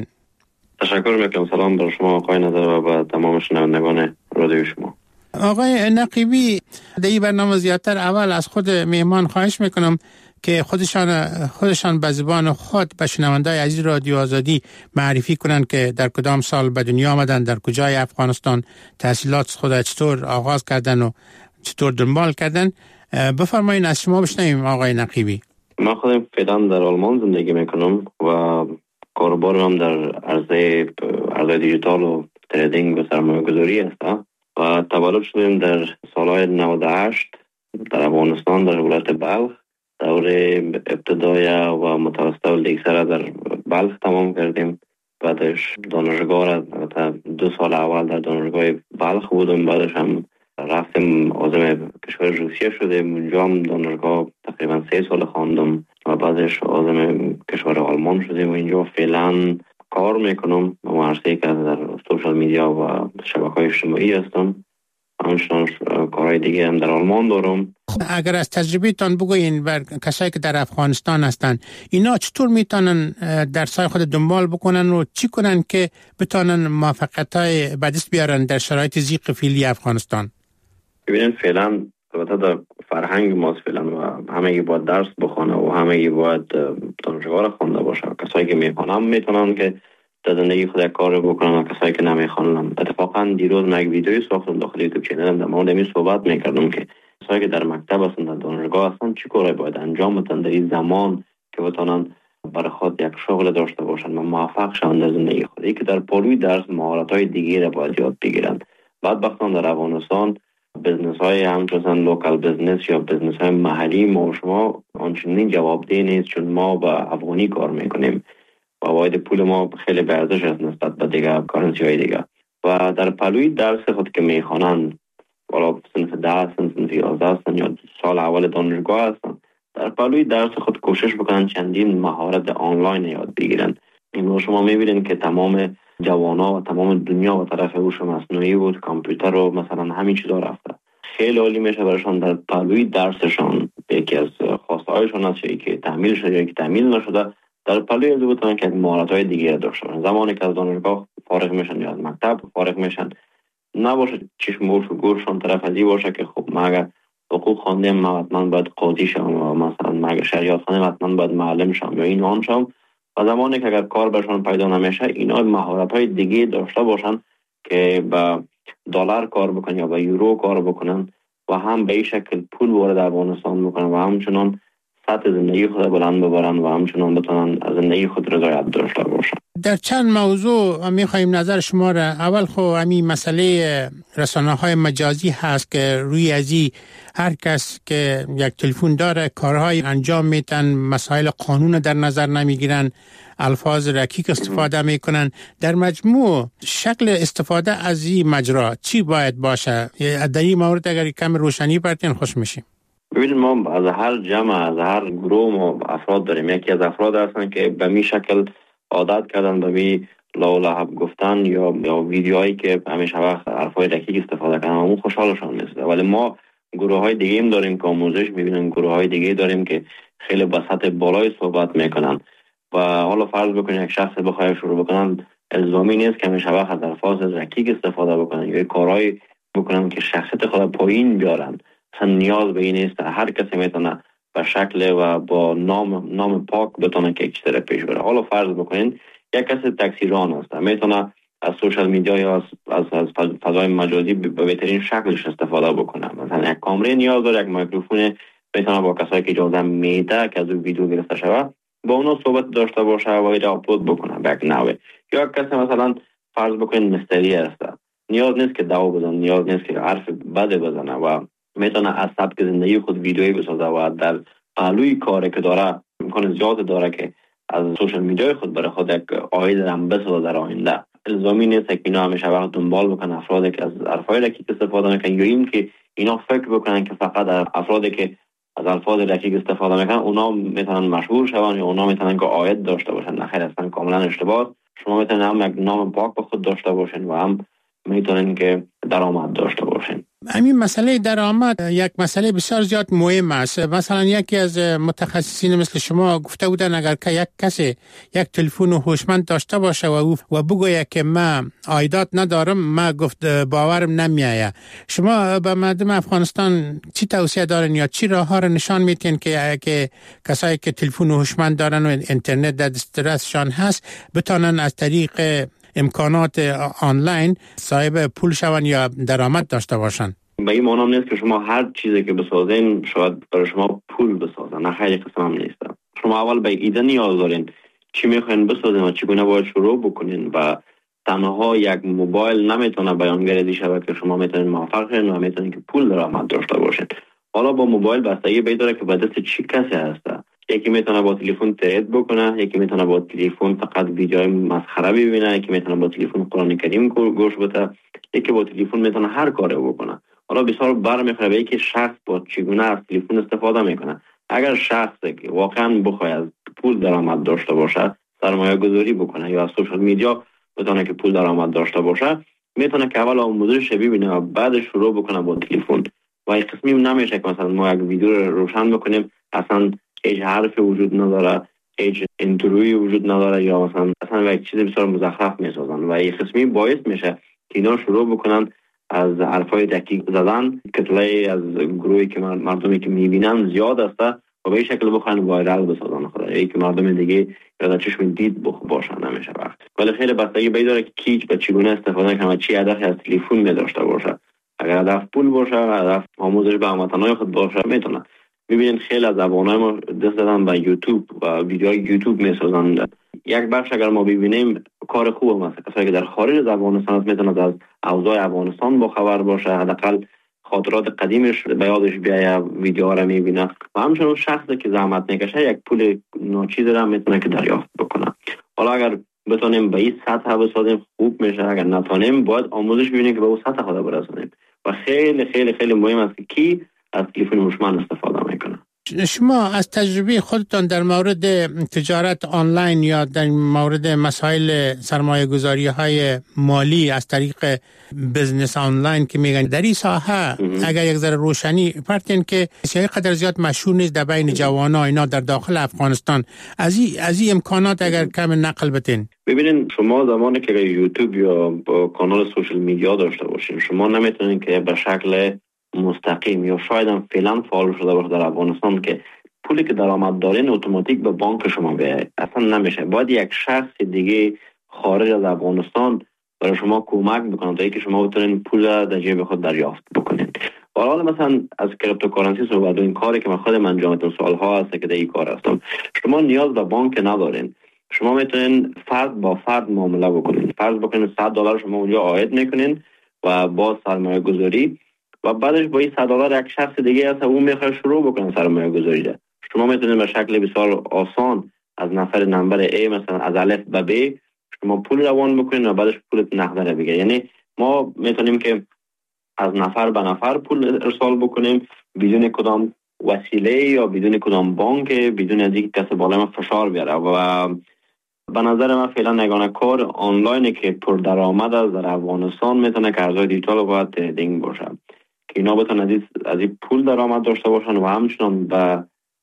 تشکر میکنم. سلام بر شما آقای نظر و به تمام شنوندگان رادیو شما. آقای نقیبی در این برنامه زیادتر اول از خود مهمان خواهش میکنم که خودشان خودشان به زبان خود به شنوندای عزیز رادیو آزادی معرفی کنند که در کدام سال به دنیا آمدن، در کجای افغانستان تحصیلات خود چطور آغاز کردن و چطور دنبال کردن. بفرمایید از شما بشنویم آقای نقیبی. من خودم فعلا در آلمان زندگی میکنم و کاروبارم هم در عرصه عرضه دیجیتال و تریدینگ و سرمایه گذاری است و تولد شدیم در سالهای نود و هشت در افغانستان در ولایت بلخ. دوره ابتدایی و متوسط و لیسه در بلخ تمام کردیم. بعدش دانشگاه را دو سال اول در دانشگاه بلخ بودم، بعدش هم رفتیم عازم کشور روسیه شدیم، اونجا هم دانشگاه تقریبا سه سال خواندم و بعدش عازم کشور آلمان شدیم و اینجا فعلا کار میکنم و عرصه‌ای که در سوشال میدیا و شبکه‌های اجتماعی هستم. همچنان کارهای دیگه هم در آلمان دارم. اگر از تجربه تان بگوین بر کسایی که در افغانستان هستن، اینا چطور میتونن در سای خود دنبال بکنن و چی کنن که بتونن موفقیت‌های به دست بیارن در شرایط ضیق فعلی افغانستان؟ ببینید فعلا البته در فرهنگ ماست فعلا و همه باید درس بخونه و همه باید دانشگاه را خوانده باشه. کسایی که میخوانن میتونن که در زندگی خود کار بکنن و کسایی که نمیخوانن. اتفاقا دیروز من یک ویدیویی ساختم داخل یوتیوب چنلم در مورد این صحبت میکردم که کسایی که در مکتب هستن در دانشگاه هستن چی کاری باید انجام بدن در این زمان که بتونن برای خود یک شغل داشته باشن و موفق شوند در زندگی خود. ای که در پلوی درس مهارت‌های دیگه را باید یاد بگیرن. بعد وقتا در افغانستان بزنس های همچنان لوکال بزنس یا بزنس های محلی ما و شما آنچنین جوابدهی نیست، چون ما با افغانی کار میکنیم و واحد پول ما خیلی به ارزش است نسبت به دیگه کارنسی های دیگه. و در پلوی درس خود که میخوانند، والا صنف ده صنف یازده هستن یا سال اول دانشگاه هستن، در پلوی درس خود کوشش بکنن چندین مهارت آنلاین یاد بگیرن. این شما میبینید که تمام جوانا و تمام دنیا و طرف هوش مصنوعی بود، کامپیوتر و مثلا همین چیزا رفته. خیلی عالی میشه برایشان در پلوی درسشان یکی از خواسته هایشان است که تحمیل شده یا که تحمیل نشده، در پلوی از بودن که مهارت های دیگه داشته باشن. زمانی که از دانشگاه فارغ میشن یا از مکتب فارغ میشن، نباشه چشم و گوششان طرف ازی باشه که خب ما اگر حقوق خواندیم ما حتما باید قاضی شم و مثلا ما اگر شریعت خواندیم حتما باید معلم شم یا این آن شم. و زمانی که اگر کار برشان پیدا نمیشه، اینا مهارت های دیگه داشته باشن که با دلار کار بکنن یا با یورو کار بکنن و هم به این شکل پول وارد افغانستان بکنن و همچنان سطح زندگی خود بلند ببرن و همچنان بتونن از زندگی خود رضایت داشته باشن. در چند موضوع میخوایم نظر شما را. اول خب همین مسئله رسانه‌های مجازی هست که روی ازی هر کس که یک تلفن داره کارهای انجام میتن، مسائل قانون در نظر نمیگیرن، الفاظ رکیک استفاده میکنن. در مجموع شکل استفاده از این مجرا چی باید باشه؟ در این مورد اگر کم روشنی برتین خوش میشیم. ببینید ما از هر جمع از هر گروه ما افراد داریم. یکی از افراد هستن که به می شکل عادت کردن به می لولهب گفتن یا یا ویدیوهایی که همیشه وقت حرفای رکیک استفاده کردن، اون خوشحالشان میسته. ولی ما گروه های دیگه هم داریم که آموزش میبینن، گروه های دیگه داریم که خیلی به سطح بالای صحبت میکنن و حالا فرض بکنید یک شخص بخواد شروع بکنن، الزامی نیست که همیشه وقت از الفاظ رکیک استفاده بکنن یا کارهای بکنن که شخصیت خود پایین بیارن. اصلا نیاز به این نیست. هر کسی میتونه به شکل و با نام نام پاک بتونه که یک چیز پیش بره. حالا فرض بکنین یک کسی تاکسی ران است، میتونه از سوشال میدیا یا از از, از فضای مجازی به بهترین شکلش استفاده بکنه. مثلا یک کامره نیاز داره، یک میکروفون، میتونه با کسایی که اجازه میده که از اون ویدیو گرفته شود با اونا صحبت داشته باشه و اینا آپلود بکنه به یک نوع. یا کسی مثلا فرض بکنین مستری است، نیاز نیست که دعوا بزنه، نیاز نیست که حرف بد بزنه و میتونه از سبک زندگی خود ویدیویی بسازه و در پهلوی کاری که داره امکان زیاد داره که از سوشال میدیای خود برای خود یک عاید هم بسازه در آینده. الزامی نیست که اینا همیشه وقت دنبال بکنن افرادی که از حرفای رکیک استفاده میکنن یا این که اینا فکر بکنن که فقط افرادی که از الفاظ رکیک استفاده میکنن اونا میتونن مشهور شون یا اونا میتونن که عاید داشته باشن. نه خیر، اصلا کاملا اشتباه. شما میتونن هم یک نام پاک به خود داشته باشین و هم میتونن که درآمد داشته باشین. همین مسئله درآمد یک مسئله بسیار زیاد مهم است. مثلا یکی از متخصصین مثل شما گفته بودن اگر که یک کسی یک تلفن هوشمند داشته باشه و و بگوید که من عایدات ندارم، ما گفت باورم نمیآید. شما به مردم افغانستان چی توصیه دارین یا چی راهها را نشان میتین که که کسایی که تلفن هوشمند دارن و اینترنت در دسترسشان هست بتونن از طریق امکانات آنلاین صاحب پول شون یا درآمد داشته باشن؟ به این معنی نیست که شما هر چیزی که بسازین شاید برای شما پول بسازن. نه خیلی قسم هم نیست. شما اول به ایده نیاز دارین چی میخواین بسازین و چگونه باید شروع بکنین و تنها یک موبایل نمیتونه بیانگر شود که شما میتونین موفق شین و میتونین که پول درآمد داشته باشین. حالا با موبایل بستگی به داره که به دست چی کسی هسته. یکی میتونه با تلفن ترید بکنه، یکی میتونه با تلفن فقط ویدیوهای مسخره ببینه، یکی میتونه با تلفن قرآن کریم گوش بده، یکی با تلفن میتونه هر کاری بکنه. حالا بسیار برمیخوره به اینکه شخص با چگونه از تلفن استفاده میکنه. اگر شخصی که واقعا بخواد از پول درآمد داشته باشه، سرمایه گذاری بکنه یا از سوشال میدیا بتونه که پول درآمد داشته باشه، میتونه که اول آموزش ببینه و بعد شروع بکنه با تلفن. و این قسمی نمیشه که مثلا ما یک ویدیو رو روشن بکنیم اصلا هیچ حرفی وجود نداره، هیچ انتروی وجود نداره یا مثلا اصلا یک چیز بسیار مزخرف میسازن و این قسمی باعث میشه که اینا شروع بکنن از حرفای دقیق زدن. کتله از گروهی که مردمی که میبینن زیاد است و به این شکل بخوان وایرال بسازن خدا ای که مردم دیگه یا در چشم دید باشن نمیشه وقت. ولی خیلی بستگی به داره که کی به چگونه استفاده کنه، چی هدفی از تلفن می داشته باشه. اگر هدف پول باشه، هدف آموزش به هموطنان خود باشه، میتونه. میبینید خیلی از افغانای ما دست دادن به یوتیوب و ویدیوهای یوتیوب میسازن. یک بخش اگر ما ببینیم کار خوبه، مثلا کسایی که در خارج از افغانستان میتونن از اوضاع افغانستان با خبر باشه، حداقل خاطرات قدیمش به یادش بیایه، ویدیوها رو میبینه و همچنین شخصی که زحمت میکشه یک پول ناچیز را میتونه که دریافت بکنه. حالا اگر بتونیم به این سطح بسازیم خوب میشه، اگر نتونیم باید آموزش ببینیم که به اون سطح خود برسونیم و خیلی خیلی خیلی مهم است که کی از تلفن هوشمند استفاده میکنه. شما از تجربه خودتان در مورد تجارت آنلاین یا در مورد مسائل سرمایه گذاری های مالی از طریق بزنس آنلاین که میگن در این ساحه اگر یک ذره روشنی پرتین که چه قدر زیاد مشهور نیست در بین جوانا اینا در داخل افغانستان، از این از این امکانات اگر کم نقل بتین؟ ببینید شما زمانی که یوتیوب یا با کانال سوشال میدیا داشته باشین، شما نمیتونین که به شکل مستقیم یا شاید هم فعلا فعال شده باشه در افغانستان که پولی که درآمد دارین اتوماتیک به بانک شما بیاید، اصلا نمیشه. باید یک شخص دیگه خارج از افغانستان برای شما کمک بکنه تا اینکه شما بتونین پول در جیب خود دریافت بکنین. حالا مثلا از کریپتوکارنسی صحبت، این کاری که من خودم انجام دادم سالها هست که در این کار هستم، شما نیاز به بانک ندارین. شما میتونین فرد با فرد معامله بکنین. فرض بکنین صد دلار شما اونجا عاید میکنین و با سرمایه گذاری و بعدش با این صد دلار یک شخص دیگه هست اون میخواد شروع بکنه سرمایه گذاری ده. شما میتونید به شکل بسیار آسان از نفر نمبر A مثلا از الف به B شما پول روان بکنید و بعدش پولت نقدره بگیره. یعنی ما میتونیم که از نفر به نفر پول ارسال بکنیم بدون کدام وسیله یا بدون کدام بانک، بدون از اینکه کسی بالای ما فشار بیاره. و به نظر من فعلا یگانه کار آنلاینی که پر درآمد است در افغانستان میتونه که ارزهای دیجیتال باید تریدینگ باشه که اینا بتونن از این پول درآمد داشته باشن و همچنان به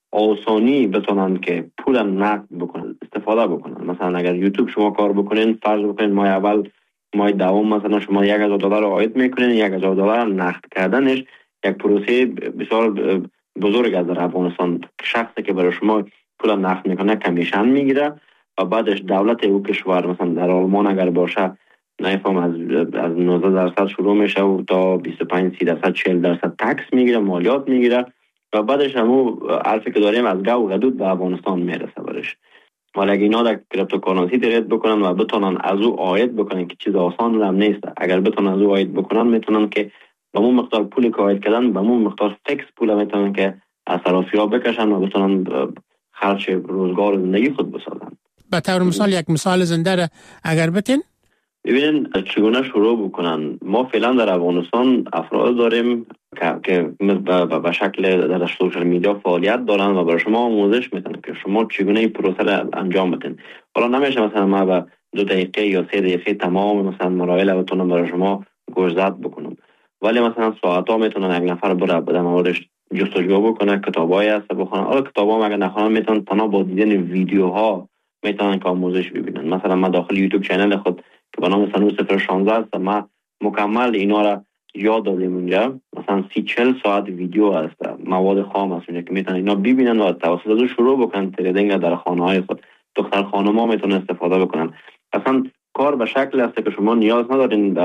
آسانی بتونن که پول نقد بکنن استفاده بکنن. مثلا اگر یوتیوب شما کار بکنین، فرض بکنین ماه اول ماه دوم مثلا شما یک هزار دلار عاید میکنین، یک هزار دلار نقد کردنش یک پروسه بسیار بزرگ از در افغانستان. شخصی که برای شما پول نقد میکنه کمیشن میگیره و بعدش دولت او کشور مثلا در آلمان اگر باشه نفهم از از نوزده درصد شروع میشه و تا بیست و پنج سی درصد چهل درصد تکس میگیره، مالیات میگیره و بعدش همو عرفی که داریم از گو غدود به افغانستان میرسه برش. ولی اگه اینا در کریپتوکارنسی ترید بکنن و بتونن از او عاید بکنن که چیز آسان هم نیست، اگر بتونن از او عاید بکنن میتونن که به اون مقدار پولی که عاید کردن به اون مقدار فیکس پول میتونن که از صرافی‌ها بکشن و بتونن خرج روزگار زندگی خود بسازن. به طور مثال یک مثال زنده را اگر بتین؟ ببینین چگونه شروع بکنن. ما فعلا در افغانستان افراد داریم که به شکل در سوشال میدیا فعالیت دارن و برای شما آموزش میدن که شما چگونه این پروسه را انجام بدین. حالا نمیشه مثلا ما به دو دقیقه یا سه دقیقه تمام مثلا مراحل بتونم برای شما گوشزد بکنم، ولی مثلا ساعت ها میتونن یک نفر بره در موردش جستجو بکنه، کتابایی هست بخونه. حالا کتابا مگه نخونن میتونن تنها با دیدن ویدیوها میتونن که آموزش ببینن. مثلا من داخل یوتیوب چنل خود که به نام سنو صفر شانزده است، ما مکمل اینا را یاد دادیم اونجا. مثلا سی چل ساعت ویدیو هست، مواد خام هست اونجا که میتونن اینا ببینن و توسط از شروع بکنن تریدینگ در خانه های خود. دختر خانم ها میتونن استفاده بکنن. اصلا کار به شکل است که شما نیاز ندارین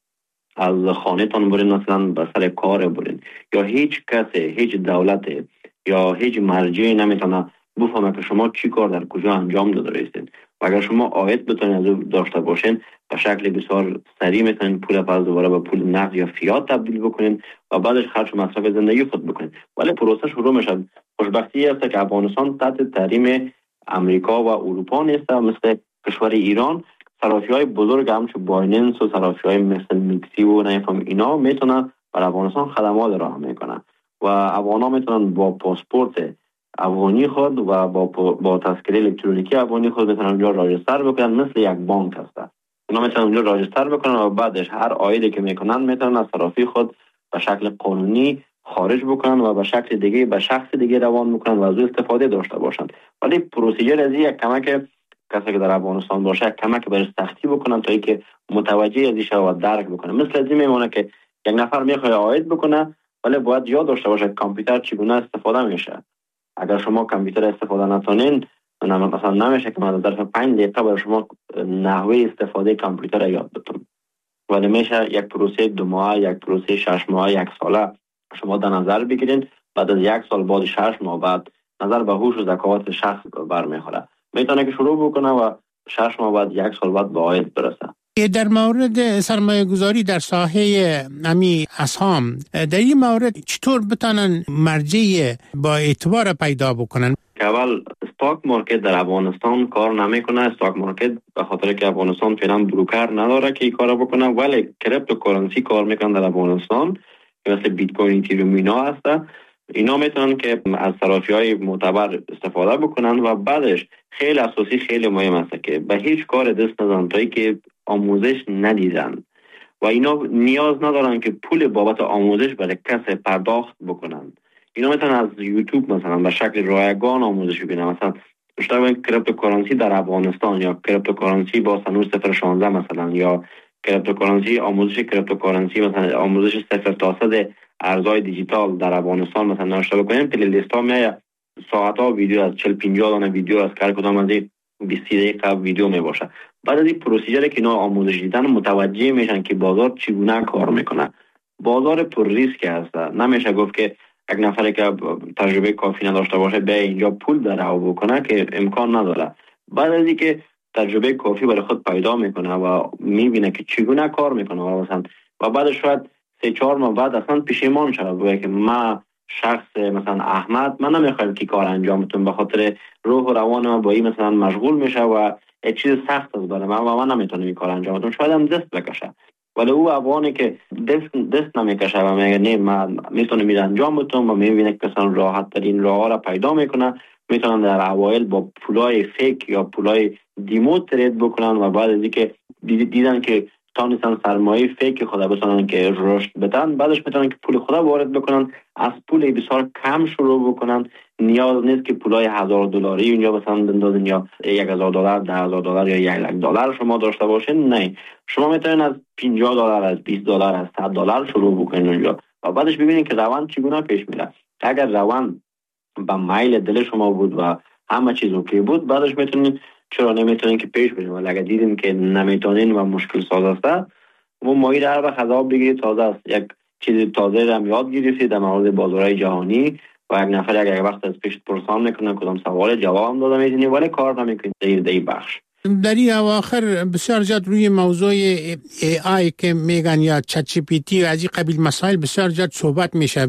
از خانه تان برین مثلا به سر کار برین، یا هیچ کسی، هیچ دولت یا هیچ مرجعی نمیتونه بفهمه که شما چی کار در کجا انجام داده هستید. و اگر شما عاید بتونید از او داشته باشین به شکل بسیار سریع میتونید پول پس دوباره به پول نقد یا فیات تبدیل بکنین و بعدش خرج و مصرف زندگی خود بکنین. ولی پروسه شروع میشه. خوشبختی است که افغانستان تحت تحریم امریکا و اروپا نیست. مثل کشور ایران صرافی‌های بزرگ همچون بایننس و صرافی‌های مثل میکسی و نمیفهم اینا میتونن بر افغانستان خدمات ارائه میکنن و افغان‌ها میتونن با پاسپورت افغانی خود و با با تذکره الکترونیکی افغانی خود میتونن اونجا راجستر بکنن، مثل یک بانک هست. اونا میتونن اونجا راجستر بکنن و بعدش هر عایدی که میکنن میتونن از صرافی خود به شکل قانونی خارج بکنن و به شکل دیگه به شخص دیگه روان بکنن و از اون استفاده داشته باشن. ولی پروسیجر از یک کمک کسی که در افغانستان باشه کمک برای سختی بکنن تا اینکه متوجه از این و درک بکنه. مثل از این میمونه که یک نفر میخواد عاید بکنه ولی باید یاد داشته باشه کامپیوتر چگونه استفاده میشه. اگر شما کامپیوتر استفاده نتونین مثلا نمیشه که من در ظرف پنج دقیقه برای شما نحوه استفاده کامپیوتر یاد بدم. ولی میشه یک پروسه دو ماه، یک پروسه شش ماه، یک ساله شما در نظر بگیرید. بعد از یک سال بعد شش ماه بعد نظر به هوش و ذکاوت شخص برمیخوره. میتونه که شروع بکنه و شش ماه بعد یک سال بعد به عاید برسه. در مورد سرمایه گذاری در ساحه امی اسهام، در این مورد چطور بتانن مرجع با اعتبار پیدا بکنن؟ اول استاک مارکت در افغانستان کار نمیکنه. استاک مارکت به خاطر که افغانستان فعلا بروکر نداره که این کارو بکنه، ولی کریپتوکارنسی کار میکنن در افغانستان، مثل بیت کوین، ایتریوم اینا هسته. اینا میتونن که از صرافی‌های معتبر استفاده بکنن و بعدش خیلی اساسی، خیلی مهم است که به هیچ کار دست نزنن تا که آموزش ندیدن و اینا نیاز ندارن که پول بابت آموزش برای کسی پرداخت بکنن. اینا میتونن از یوتیوب مثلا به شکل رایگان آموزش ببینن. مثلا اشتباه کریپتوکارنسی در افغانستان یا کریپتوکارنسی با سنور صفر شانزده مثلا، یا کریپتوکارنسی، آموزش کریپتوکارنسی مثلا، آموزش صفر تا صد ارزهای دیجیتال در افغانستان مثلا نوشته بکنیم، پلی لیست ها میاد ساعت ها ویدیو از چهل پنجاه دانه ویدیو از هر کدام از این بیست دقیقه ویدیو می باشه. بعد از این پروسیجر که اینا آموزش دیدن متوجه میشن که بازار چگونه کار میکنه. بازار پر ریسک هست، نمیشه گفت که یک نفری که تجربه کافی نداشته باشه به اینجا پول در او بکنه، که امکان نداره. بعد از اینکه تجربه کافی برای خود پیدا میکنه و میبینه که چگونه کار میکنه و مثلا و بعد شاید سه چهار ماه بعد اصلا پشیمان شد بگه که ما شخص مثلا احمد من نمیخوایم که کار انجام بدم، به خاطر روح و روان ما با این مثلا مشغول میشه و یک چیز سخت است برای من و من نمیتونم این کار انجام بدم، شاید هم دست بکشه. ولی او افغانی که دست دست نمیکشه و میگه نه من میتونم این انجام بدم و میبینه که مثلا راحت ترین راه را پیدا میکنه، میتونن در اوایل با پولای فیک یا پولای دیمو ترید بکنن و بعد از اینکه دیدن که تانستن سرمایه فیک خدا بتونن که رشد بدن، بعدش میتونن که پول خدا وارد بکنن، از پول بسیار کم شروع بکنن. نیاز نیست که پولای هزار دلاری اینجا مثلا بندازین یا یک هزار دلار، ده هزار دلار یا یک لک دلار شما داشته باشین. نه، شما میتونین از پنجاه دلار، از بیست دلار، از صد دلار شروع بکنین اونجا و بعدش ببینین که روند چگونه پیش میره. اگر روند با میل دل شما بود و همه چیز اوکی بود، بعدش میتونین، چرا نمیتونین که پیش برین. ولی اگر دیدین که نمیتونین و مشکل ساز است، و مایی در وقت خذاب بگیرید، تازه است یک چیز تازه را یاد گرفتید در مورد بازارهای جهانی و یک نفر اگر وقت از پیش پرسان میکنه کدام سوال جواب هم داده میتونی، ولی کار نمیکنید در این بخش. در این اواخر بسیار زیاد روی موضوع ای آی که میگن یا چت جی پی تی و از این قبیل مسائل بسیار زیاد صحبت میشه.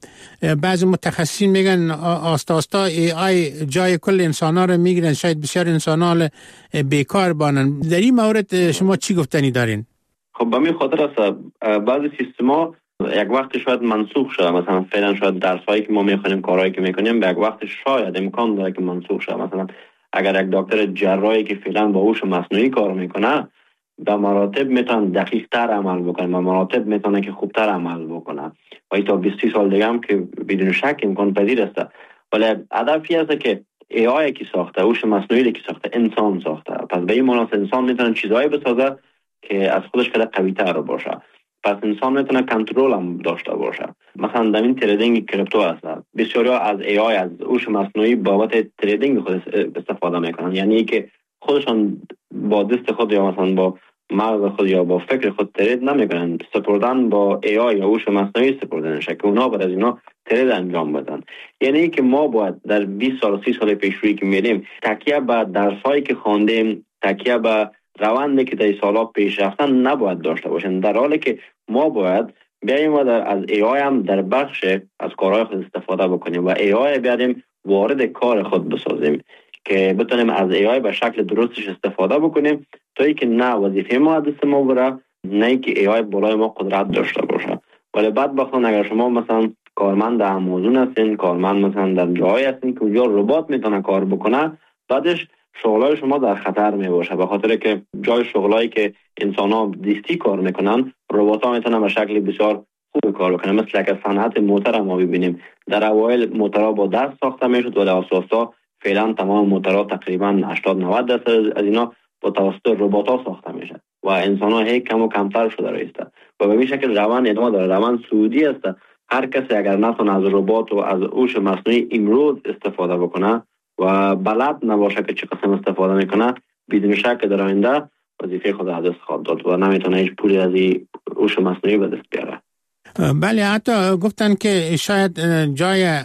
بعض متخصصین میگن آستا آستا ای آی جای کل انسان ها رو میگیرن، شاید بسیار انسان ها بیکار بانن. در این مورد شما چی گفتنی دارین؟ خب به این خاطر است بعضی سیستم ها یک وقت شاید منسوخ شده. مثلا فعلا شاید درس هایی که ما میخونیم، کارهایی که میکنیم به یک وقت شاید امکان داره که منسوخ شده. مثلا اگر یک دکتر جراحی که فعلا با هوش مصنوعی کار میکنه به مراتب میتونه دقیق تر عمل بکنه، به مراتب میتونه که خوبتر عمل بکنه و این تا بیست سال دیگه هم که بدون شک امکان پذیر است. ولی هدفی است که ای آی کی ساخته، هوش مصنوعی کی ساخته، انسان ساخته. پس به این معنی انسان میتونه چیزایی بسازه که از خودش خیلی قوی تر باشه. پس انسان میتونه کنترل هم داشته باشه. مثلا در این تریدینگ کریپتو هست، بسیاری از ای آی، از هوش مصنوعی بابت تریدینگ خود استفاده میکنن. یعنی که خودشان با دست خود یا مثلا با مغز خود یا با فکر خود ترید نمیکنن، سپردن با ای آی یا هوش مصنوعی سپردنش که اونا بعد از اینا ترید انجام بدن. یعنی که ما باید در بیست سال سی سال پیش روی که میریم تکیه به درسایی که خواندیم، تکیه به روندی که در سالا پیش رفتن نباید داشته باشیم، در حالی که ما باید بیاییم و در از ای آی هم در بخش از کارهای خود استفاده بکنیم و ای آی بیاییم وارد کار خود بسازیم که بتونیم از ای آی به شکل درستش استفاده بکنیم تا اینکه نه وظیفه ما دست ما بره، نه اینکه ای آی بالای ما قدرت داشته باشه. ولی بعد بخون اگر شما مثلا کارمند در آمازون هستین، کارمند مثلا در جایی هستین که اونجا ربات میتونه کار بکنه، بعدش شغلای شما در خطر می باشه، به خاطر که جای شغلایی که انسان ها دستی کار میکنن ربات ها میتونن به شکل بسیار خوب کار بکنن. مثل که صنعت موتر ما ببینیم، در اوایل موترها با دست ساخته میشد ولی اساسا فعلا تمام موترها تقریبا هشتاد نود درصد از اینا با توسط ربات ها ساخته میشه و انسان ها هی کم و کمتر شده رایسته و به این شکل روان ادامه داره. روان سعودی است. هر کسی اگر نتونه از ربات و از هوش مصنوعی امروز استفاده بکنه و بلد نباشه که چه قسم استفاده میکنه، بدون شک در آینده وظیفه خود از دست خواهد داد و نمیتونه هیچ پولی از این هوش مصنوعی به دست بیاره. بله، حتی گفتن که شاید جای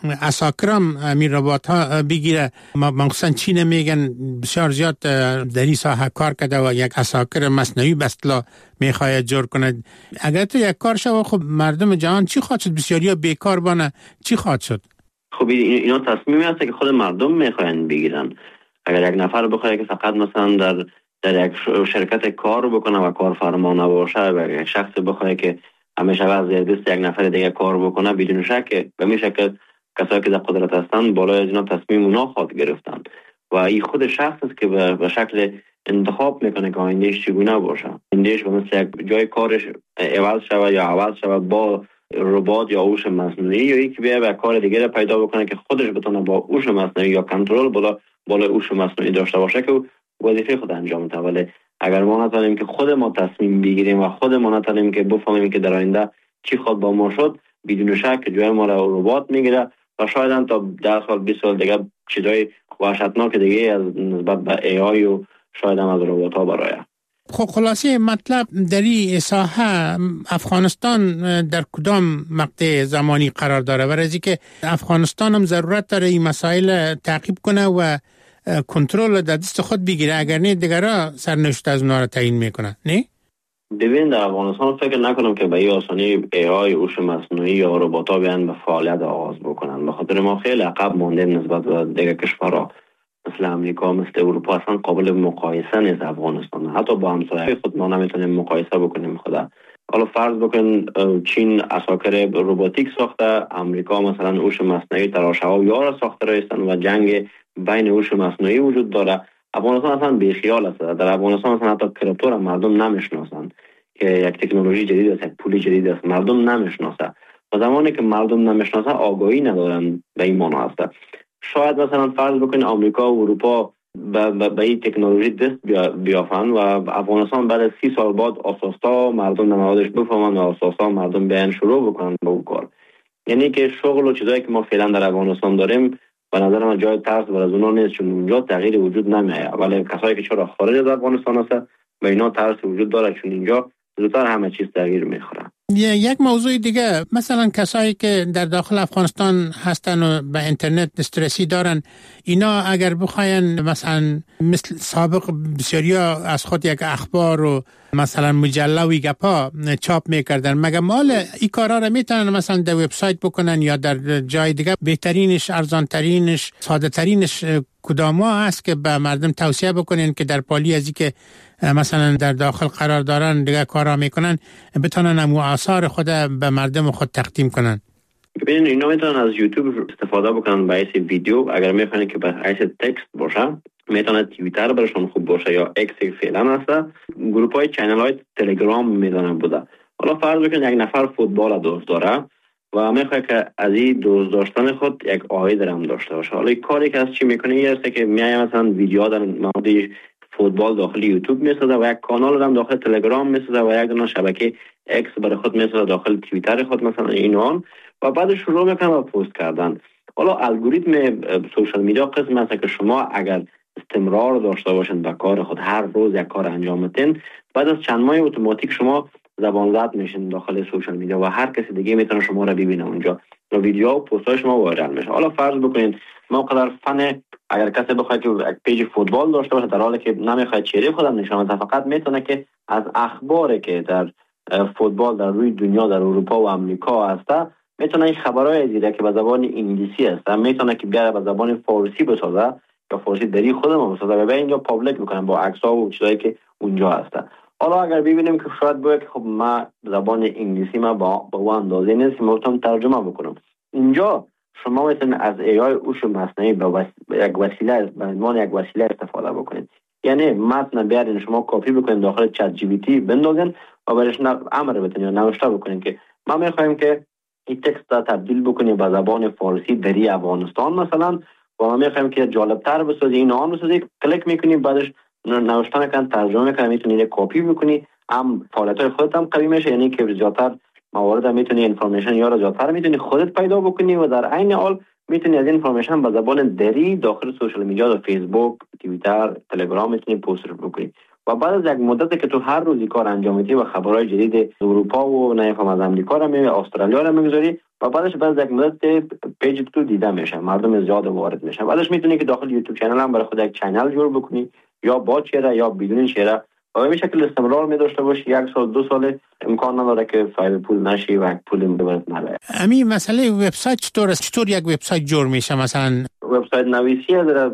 اساکرام امیر رباط ها بگیره، مخصوصا چین میگن بسیار زیاد در این ساحه کار کرده و یک اساکر مصنوعی بستلا میخواد جور کنه. اگر تو یک کار شو خب مردم جهان چی خواهد شد؟ بسیاری ها بیکار بانه چی خواهد شد؟ خب اینا تصمیمی هست که خود مردم میخواین بگیرن. اگر یک نفر بخواد که فقط مثلا در در یک شرکت کار بکنه و کارفرما نباشه و یک شخص بخواد که همیشه از بیست یک نفر دیگه کار بکنه، بدون شک به می شکل کسایی که در قدرت هستند بالای از اینا تصمیم اونا خواهد گرفتن و این خود شخص است که به شکل انتخاب میکنه که آیندهش چگونه باشه. آیندهش به مثل یک جای کارش عوض شود یا عوض شود با ربات یا هوش مصنوعی، یا یکی بیا و کار دیگه پیدا بکنه که خودش بتونه با هوش مصنوعی یا کنترل بالا بالای هوش مصنوعی داشته باشه که وظیفه خود انجام بده. ولی اگر ما نتونیم که خود ما تصمیم بگیریم و خود ما نتونیم که بفهمیم که در آینده چی خود با ما شد، بدون شک جای ما را ربات میگیره و شاید تا ده سال بیست سال دیگه چیزای وحشتناک دیگه از نسبت به ای آی و شاید هم از ربات ها برای. خب خلاصه مطلب در این ساحه افغانستان در کدام مقطع زمانی قرار داره؟ برای اینکه افغانستان هم ضرورت داره این مسائل تعقیب کنه و کنترل در دست خود بگیره، اگر نه دیگرها سرنوشت از اونها را تعیین میکنه. نه؟ ببین در افغانستان فکر نکنم که به این آسانی ای آی، هوش مصنوعی یا ربات‌ها بیان به فعالیت آغاز بکنن، به خاطر ما خیلی عقب مانده نسبت به دیگر کشورها مثل امریکا، مثل اروپا. اصلا قابل مقایسه نیست افغانستان، حتی با همسایه‌های خود ما نمیتونیم مقایسه بکنیم. خدا حالا فرض بکن چین اساکر روباتیک ساخته، امریکا مثلا هوش مصنوعی تراشه‌ها یار ساخته رایستن و جنگ بین هوش مصنوعی وجود داره. افغانستان اصلا بیخیال است. در افغانستان اصلا حتی کریپتو را مردم نمیشناسن که یک تکنولوژی جدید است، یک پول جدید است، مردم نمیشناسه. و زمانی که مردم نمیشناسه آگاهی ندارن به این معنا است. شاید مثلا فرض بکنید آمریکا و اروپا به این تکنولوژی دست بیافن و افغانستان بعد از سی سال بعد اساسا مردم نمادش بفهمن و اساسا مردم بیان شروع بکنن به اون کار. یعنی که شغل و چیزایی که ما فعلا در افغانستان داریم به نظر من جای ترس و از اونها نیست، چون اونجا تغییر وجود نمیاد. ولی کسایی که چرا خارج از افغانستان هست و اینا ترس وجود داره، چون اینجا زودتر همه چیز تغییر میخوره. یک موضوع دیگه، مثلا کسایی که در داخل افغانستان هستن و به اینترنت دسترسی دارن، اینا اگر بخواین مثلا مثل سابق بسیاری از خود یک اخبار و مثلا مجله و گپا چاپ میکردن، مگه مال این کارا رو میتونن مثلا در وبسایت بکنن یا در جای دیگه؟ بهترینش، ارزانترینش، ساده ترینش کداما است که به مردم توصیه بکنین که در پالی از اینکه مثلا در داخل قرار دارن دیگه کارا میکنن بتونن امو آثار خود به مردم خود تقدیم کنن؟ ببینید اینا میتونن از یوتیوب استفاده بکنن به حیث ویدیو. اگر میخواین که به حیث تکست باشه میتونه توییتر برشون خوب باشه یا اکس فعلا هست. گروپ های چینل های تلگرام میدونن بوده. حالا فرض بکنید یک نفر فوتبال دوست داره و میخواد که از این دوست داشتن خود یک عاید هم داشته باشه. حالا کاری که از چی میکنه یه است که میای مثلا ویدیو در مورد فوتبال داخل یوتیوب میسازه و یک کانال هم داخل تلگرام میسازه و یک دونه شبکه اکس برای خود میسازه داخل توییتر خود مثلا اینان و بعد شروع میکنه با پست کردن. حالا الگوریتم سوشال میدیا قسم است که شما اگر استمرار داشته باشین به کار خود، هر روز یک کار انجام بدین، بعد از چند ماه اتوماتیک شما زبان زد میشین داخل سوشال میدیا و هر کسی دیگه میتونه شما را ببینه اونجا و ویدیو و پست های شما وایرال میشه. حالا فرض بکنید ما قدر فن اگر کسی بخواد که یک پیج فوتبال داشته باشه در حالی که نمیخواد چهره خودم نشون بده، فقط میتونه که از اخباری که در فوتبال در روی دنیا در اروپا و امریکا هسته میتونه این خبرهای زیاده که به زبان انگلیسی هست میتونه که بیاره به زبان فارسی بسازه یا فارسی دری خودمون بسازه و به اینجا پابلیک میکنن با عکس‌ها و چیزایی که اونجا هسته. حالا اگر ببینیم که شاید باید که خب ما زبان انگلیسی ما با با اون اندازه نیست که میتونم ترجمه بکنم، اینجا شما میتونید از ای آی هوش مصنوعی به وس... یک وسیله به عنوان یک وسیله استفاده بکنید. یعنی متن بیارین شما کپی بکنید داخل چت جی پی تی بندازین و برش امر بتونید نوشته بکنید که ما میخوایم که این تکست را تبدیل بکنیم به زبان فارسی دری افغانستان مثلا و ما میخوایم که جالبتر بسازی این آن بسازی، کلیک میکنید بعدش نوشته میکنن ترجمه میکنن میتونید کپی بکنی، هم فعالیت‌های خودت هم قوی میشه، یعنی که زیادتر موارد هم میتونی انفورمیشن یا را زیادتر میتونی خودت پیدا بکنی و در عین حال میتونی از این انفورمیشن به زبان دری داخل سوشال میدیا و فیسبوک، توییتر، تلگرام میتونی پست بکنی و بعد از یک مدت که تو هر روز کار انجام میدی و خبرهای جدید اروپا و نه از امریکا را می استرالیا را میگذاری و بعدش بعد از یک مدت پیج تو دیده میشه، مردم زیاد وارد میشن. بعدش میتونی که داخل یوتیوب کانال هم برای خود یک کانال جور بکنی، یا با چهره یا بدون چهره، و به شکل استمرار می داشته باشی. یک سال دو سال امکان نداره که فایل پول نشی و پول ببرد نره. امی مسئله وبسایت چطور است؟ چطور یک وبسایت جور میشه؟ مثلا وبسایت نویسی در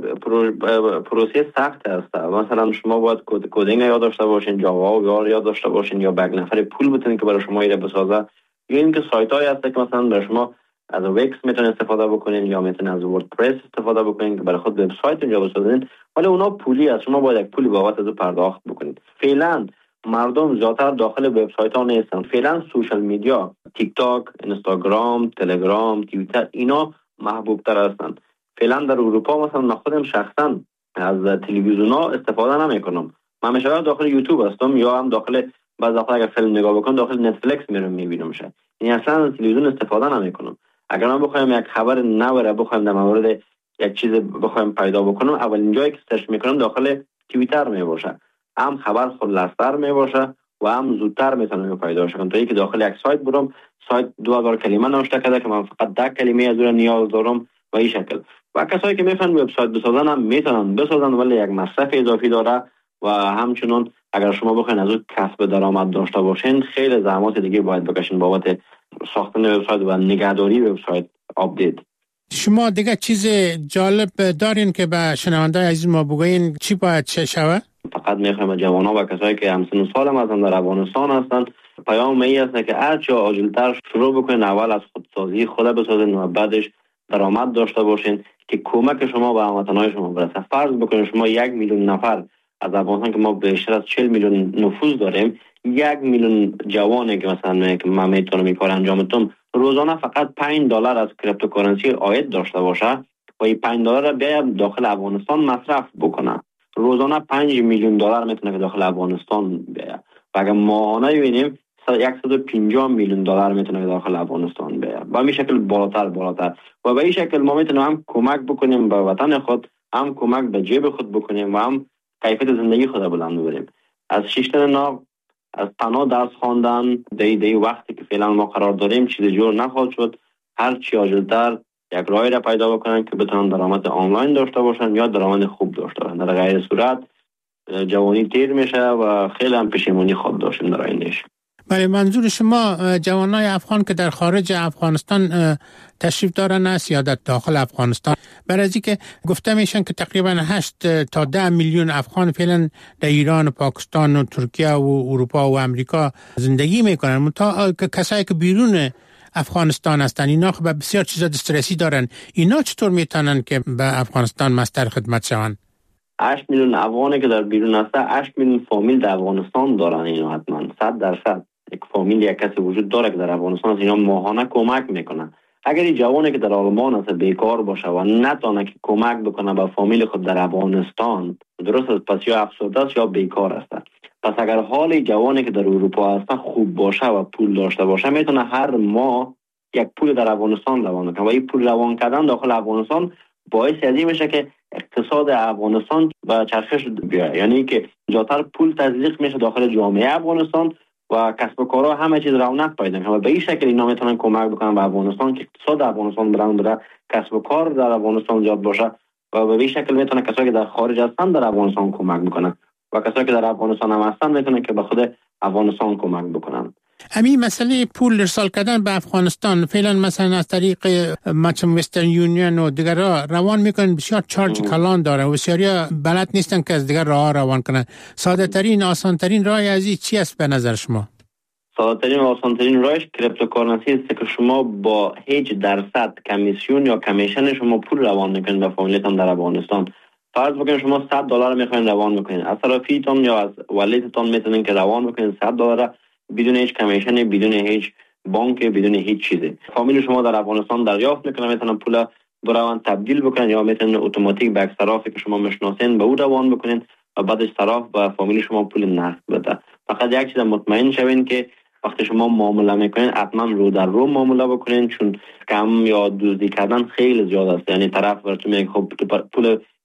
پروسه سخت است. مثلا شما باید کدینگ یاد داشته باشین، جاوا و یاد داشته باشین، یا بگ نفر پول بتونین که برای شما ایره بسازه، یا اینکه سایت های هست که مثلا برای شما از وکس میتونین استفاده بکنین، یا میتونین از وردپرس استفاده بکنین که برای خود وبسایت اونجا بسازین، ولی اونا پولی است. شما باید یک پولی بابت از پرداخت بکنین. فعلا مردم زیادتر داخل وبسایت ها نیستن. فعلا سوشال میدیا، تیک تاک، اینستاگرام، تلگرام، توییتر، اینا محبوب تر هستن. فعلا در اروپا مثلا من خودم شخصا از تلویزیون ها استفاده نمی کنم. من میشه داخل یوتیوب هستم، یا هم داخل بعض وقتا اگر فیلم نگاه بکنم داخل نتفلیکس میرم میبینم. شه یعنی اصلا از تلویزیون استفاده نمی کنم. اگر من بخوایم یک خبر نو را بخوایم در مورد یک چیز بخوایم پیدا بکنم، اولین جایی که سرچ میکنم داخل توییتر می باشه. هم خبر خلاص‌تر می باشه و هم زودتر میتونم پیدا شم. تا اینکه داخل یک سایت برم، سایت دو هزار کلمه نوشته کرده که من فقط ده کلمه از اون نیاز دارم و این شکل. و کسایی که میفهمن وبسایت بسازن هم میتونن بسازن، ولی یک مصرف اضافی داره و همچنین اگر شما بخواید از اون کسب درآمد داشته باشین، خیلی زحمات دیگه باید بکشین بابت ساختن وبسایت و نگهداری وبسایت آپدیت. شما دیگه چیز جالب دارین که به شنوندای عزیز ما بگوین چی باید چه شود؟ فقط میخوایم جوانان و کسایی که همسن و سال هم هستن در افغانستان هستن، پیام ای است که هر چه عاجلتر شروع بکنین، اول از خودسازی خود بسازین و بعدش درآمد داشته باشین که کمک شما به هموطنان شما برسه. فرض بکنید شما یک میلیون نفر از افغانستان که ما بیشتر از چهل میلیون نفوس داریم، یک میلیون جوانی که مثلا که من میتونم این کار انجام بدم، روزانه فقط پنج دلار از کریپتوکارنسی عاید داشته باشه و این پنج دلار را بیا داخل افغانستان مصرف بکنه، روزانه پنج میلیون دلار میتونه که داخل افغانستان بیا. و اگر ماهانه ببینیم صد و پنجاه میلیون دلار میتونه داخل افغانستان بیاد. با این شکل بالاتر بالاتر و به این شکل ما میتونیم هم کمک بکنیم به وطن خود، هم کمک به جیب خود بکنیم و هم کیفیت زندگی خود بلند ببریم. از شیشتن نا از تنها درس خواندن دی دی وقتی که فعلا ما قرار داریم چیز جور نخواهد شد. هر چی عاجلتر یک راهی را پیدا بکنن که بتونن درآمد آنلاین داشته باشن یا درآمد خوب داشته باشن. در غیر صورت جوانی تیر میشه و خیلی هم پشیمونی خود داشتیم در آیندهش. بله، منظور شما جوانای افغان که در خارج افغانستان تشریف دارن است یا در داخل افغانستان؟ برای از اینکه گفته میشن که تقریبا هشت تا ده میلیون افغان فعلا در ایران و پاکستان و ترکیه و اروپا و امریکا زندگی میکنن. منتها کسایی که بیرون افغانستان هستن اینا خب بسیار چیزا دسترسی دارن. اینا چطور میتونن که به افغانستان مستر خدمت شون؟ هشت میلیون افغانی که در بیرون هسته، هشت میلیون فامیل در افغانستان دارن. اینا حتما صد درصد یک فامیل یک کسی وجود داره که در افغانستان است. اینا ماهانه کمک میکنن. اگر این جوانی که در آلمان است بیکار باشه و نتونه که کمک بکنه به فامیل خود در افغانستان، درست است، پس یا افسرده است یا بیکار است. پس اگر حال جوانی که در اروپا است خوب باشه و پول داشته باشه، میتونه هر ماه یک پول در افغانستان روان کنه و این پول روان کردن داخل افغانستان باعث ازی میشه که اقتصاد افغانستان به چرخش بیاد. یعنی که زیادتر پول تزریق میشه داخل جامعه افغانستان و کسب و کارها همه چیز رونق پیدا کنه و به این شکل اینا میتونن کمک بکنن به افغانستان که اقتصاد افغانستان برند بره، کسب و کار در افغانستان زیاد باشه و به این شکل میتونه کسایی که در خارج هستن در افغانستان کمک بکنن و کسایی که در افغانستان هم هستن میتونن که به خود افغانستان کمک بکنن. همین مسئله پول ارسال کردن به افغانستان فعلا مثلا از طریق مثلا وسترن یونین و دیگر راه روان میکنن، بسیار چارج کلان داره و بسیاریا بلد نیستن که از دیگر راه روان کنن. ساده ترین آسان ترین راه از این چی است به نظر شما؟ ساده ترین و آسان ترین راهش کریپتوکارنسی است که شما با هیچ درصد کمیسیون یا کمیشن شما پول روان میکنید به فامیلتان در افغانستان. فرض بکنید شما صد دلار میخواین روان بکنید، از طرفیتون یا از والدتون میتونین که روان بکنید صد دلار بدون هیچ کمیشن، بدون هیچ بانک، بدون هیچ چیزی. فامیل شما در افغانستان دریافت میکنن، میتونن پول بروان تبدیل بکنن یا میتونن اتوماتیک به صرافی که شما میشناسین به او روان بکنین و بعدش صراف به فامیل شما پول نقد بده. فقط یک چیز مطمئن شوین که وقتی شما معامله میکنین حتما رو در رو معامله بکنین، چون کم یا دزدی کردن خیلی زیاد است. یعنی طرف براتون میگه خب پول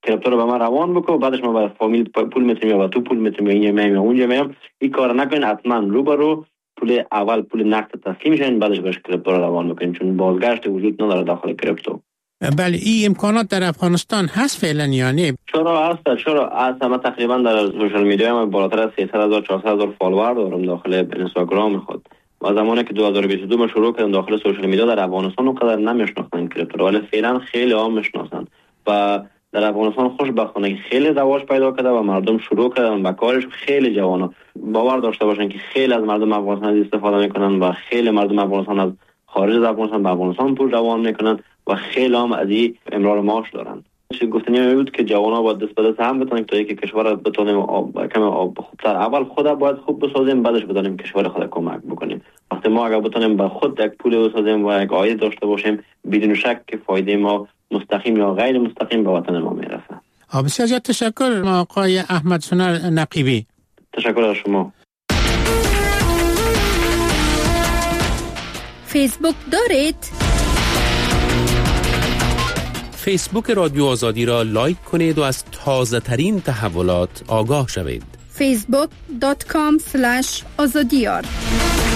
کریپتو رو به من روان بکن، بعدش ما به فامیل پول میتونیم یا تو پول میتونیم یا اینجا میام یا اونجا میام. این کار نکنین، حتما رو به رو پول اول پول نقد تسلیم شین، بعدش بهش کریپتو رو روان بکنین، چون بازگشت وجود نداره داخل کریپتو. بله این امکانات در افغانستان هست فعلا یا نه؟ چرا هست، چرا هست. من تقریبا در سوشال میدیا من بالاتر از سیصد هزار چهارصد هزار فالوور دارم داخل اینستاگرام خود. و زمانی که دو هزار و بیست و دو من شروع کردم داخل سوشال میدیا در افغانستان اونقدر نمیشناختن کریپتو، ولی فعلا خیلی عام میشناسن و در افغانستان خوشبختانه خیلی رواج پیدا کرده و مردم شروع کردن به کارش. خیلی جوانا باور داشته باشن که خیلی از مردم افغانستان استفاده میکنن و خیلی مردم افغانستان از خارج از افغانستان به افغانستان پول روان میکنن و خیلی هم از این امرار معاش دارن. چه گفتنی می بود که جوانا باید دست به دست هم بتونیم تا اینکه کشور بتونیم آب کم آب خوبتر. اول خود باید خوب بسازیم، بعدش بتونیم کشور خود کمک بکنیم. وقتی ما اگر بتونیم به خود یک پول بسازیم و یک عاید داشته باشیم، بدون شک که فایده ما مستقیم یا غیر مستقیم به وطن ما میرسه. بسیار تشکر آقای احمد سنر نقیبی. تشکر از شما. فیسبوک دارید؟ فیسبوک رادیو آزادی را لایک کنید و از تازه ترین تحولات آگاه شوید. فیسبوک دات کام سلش آزادیار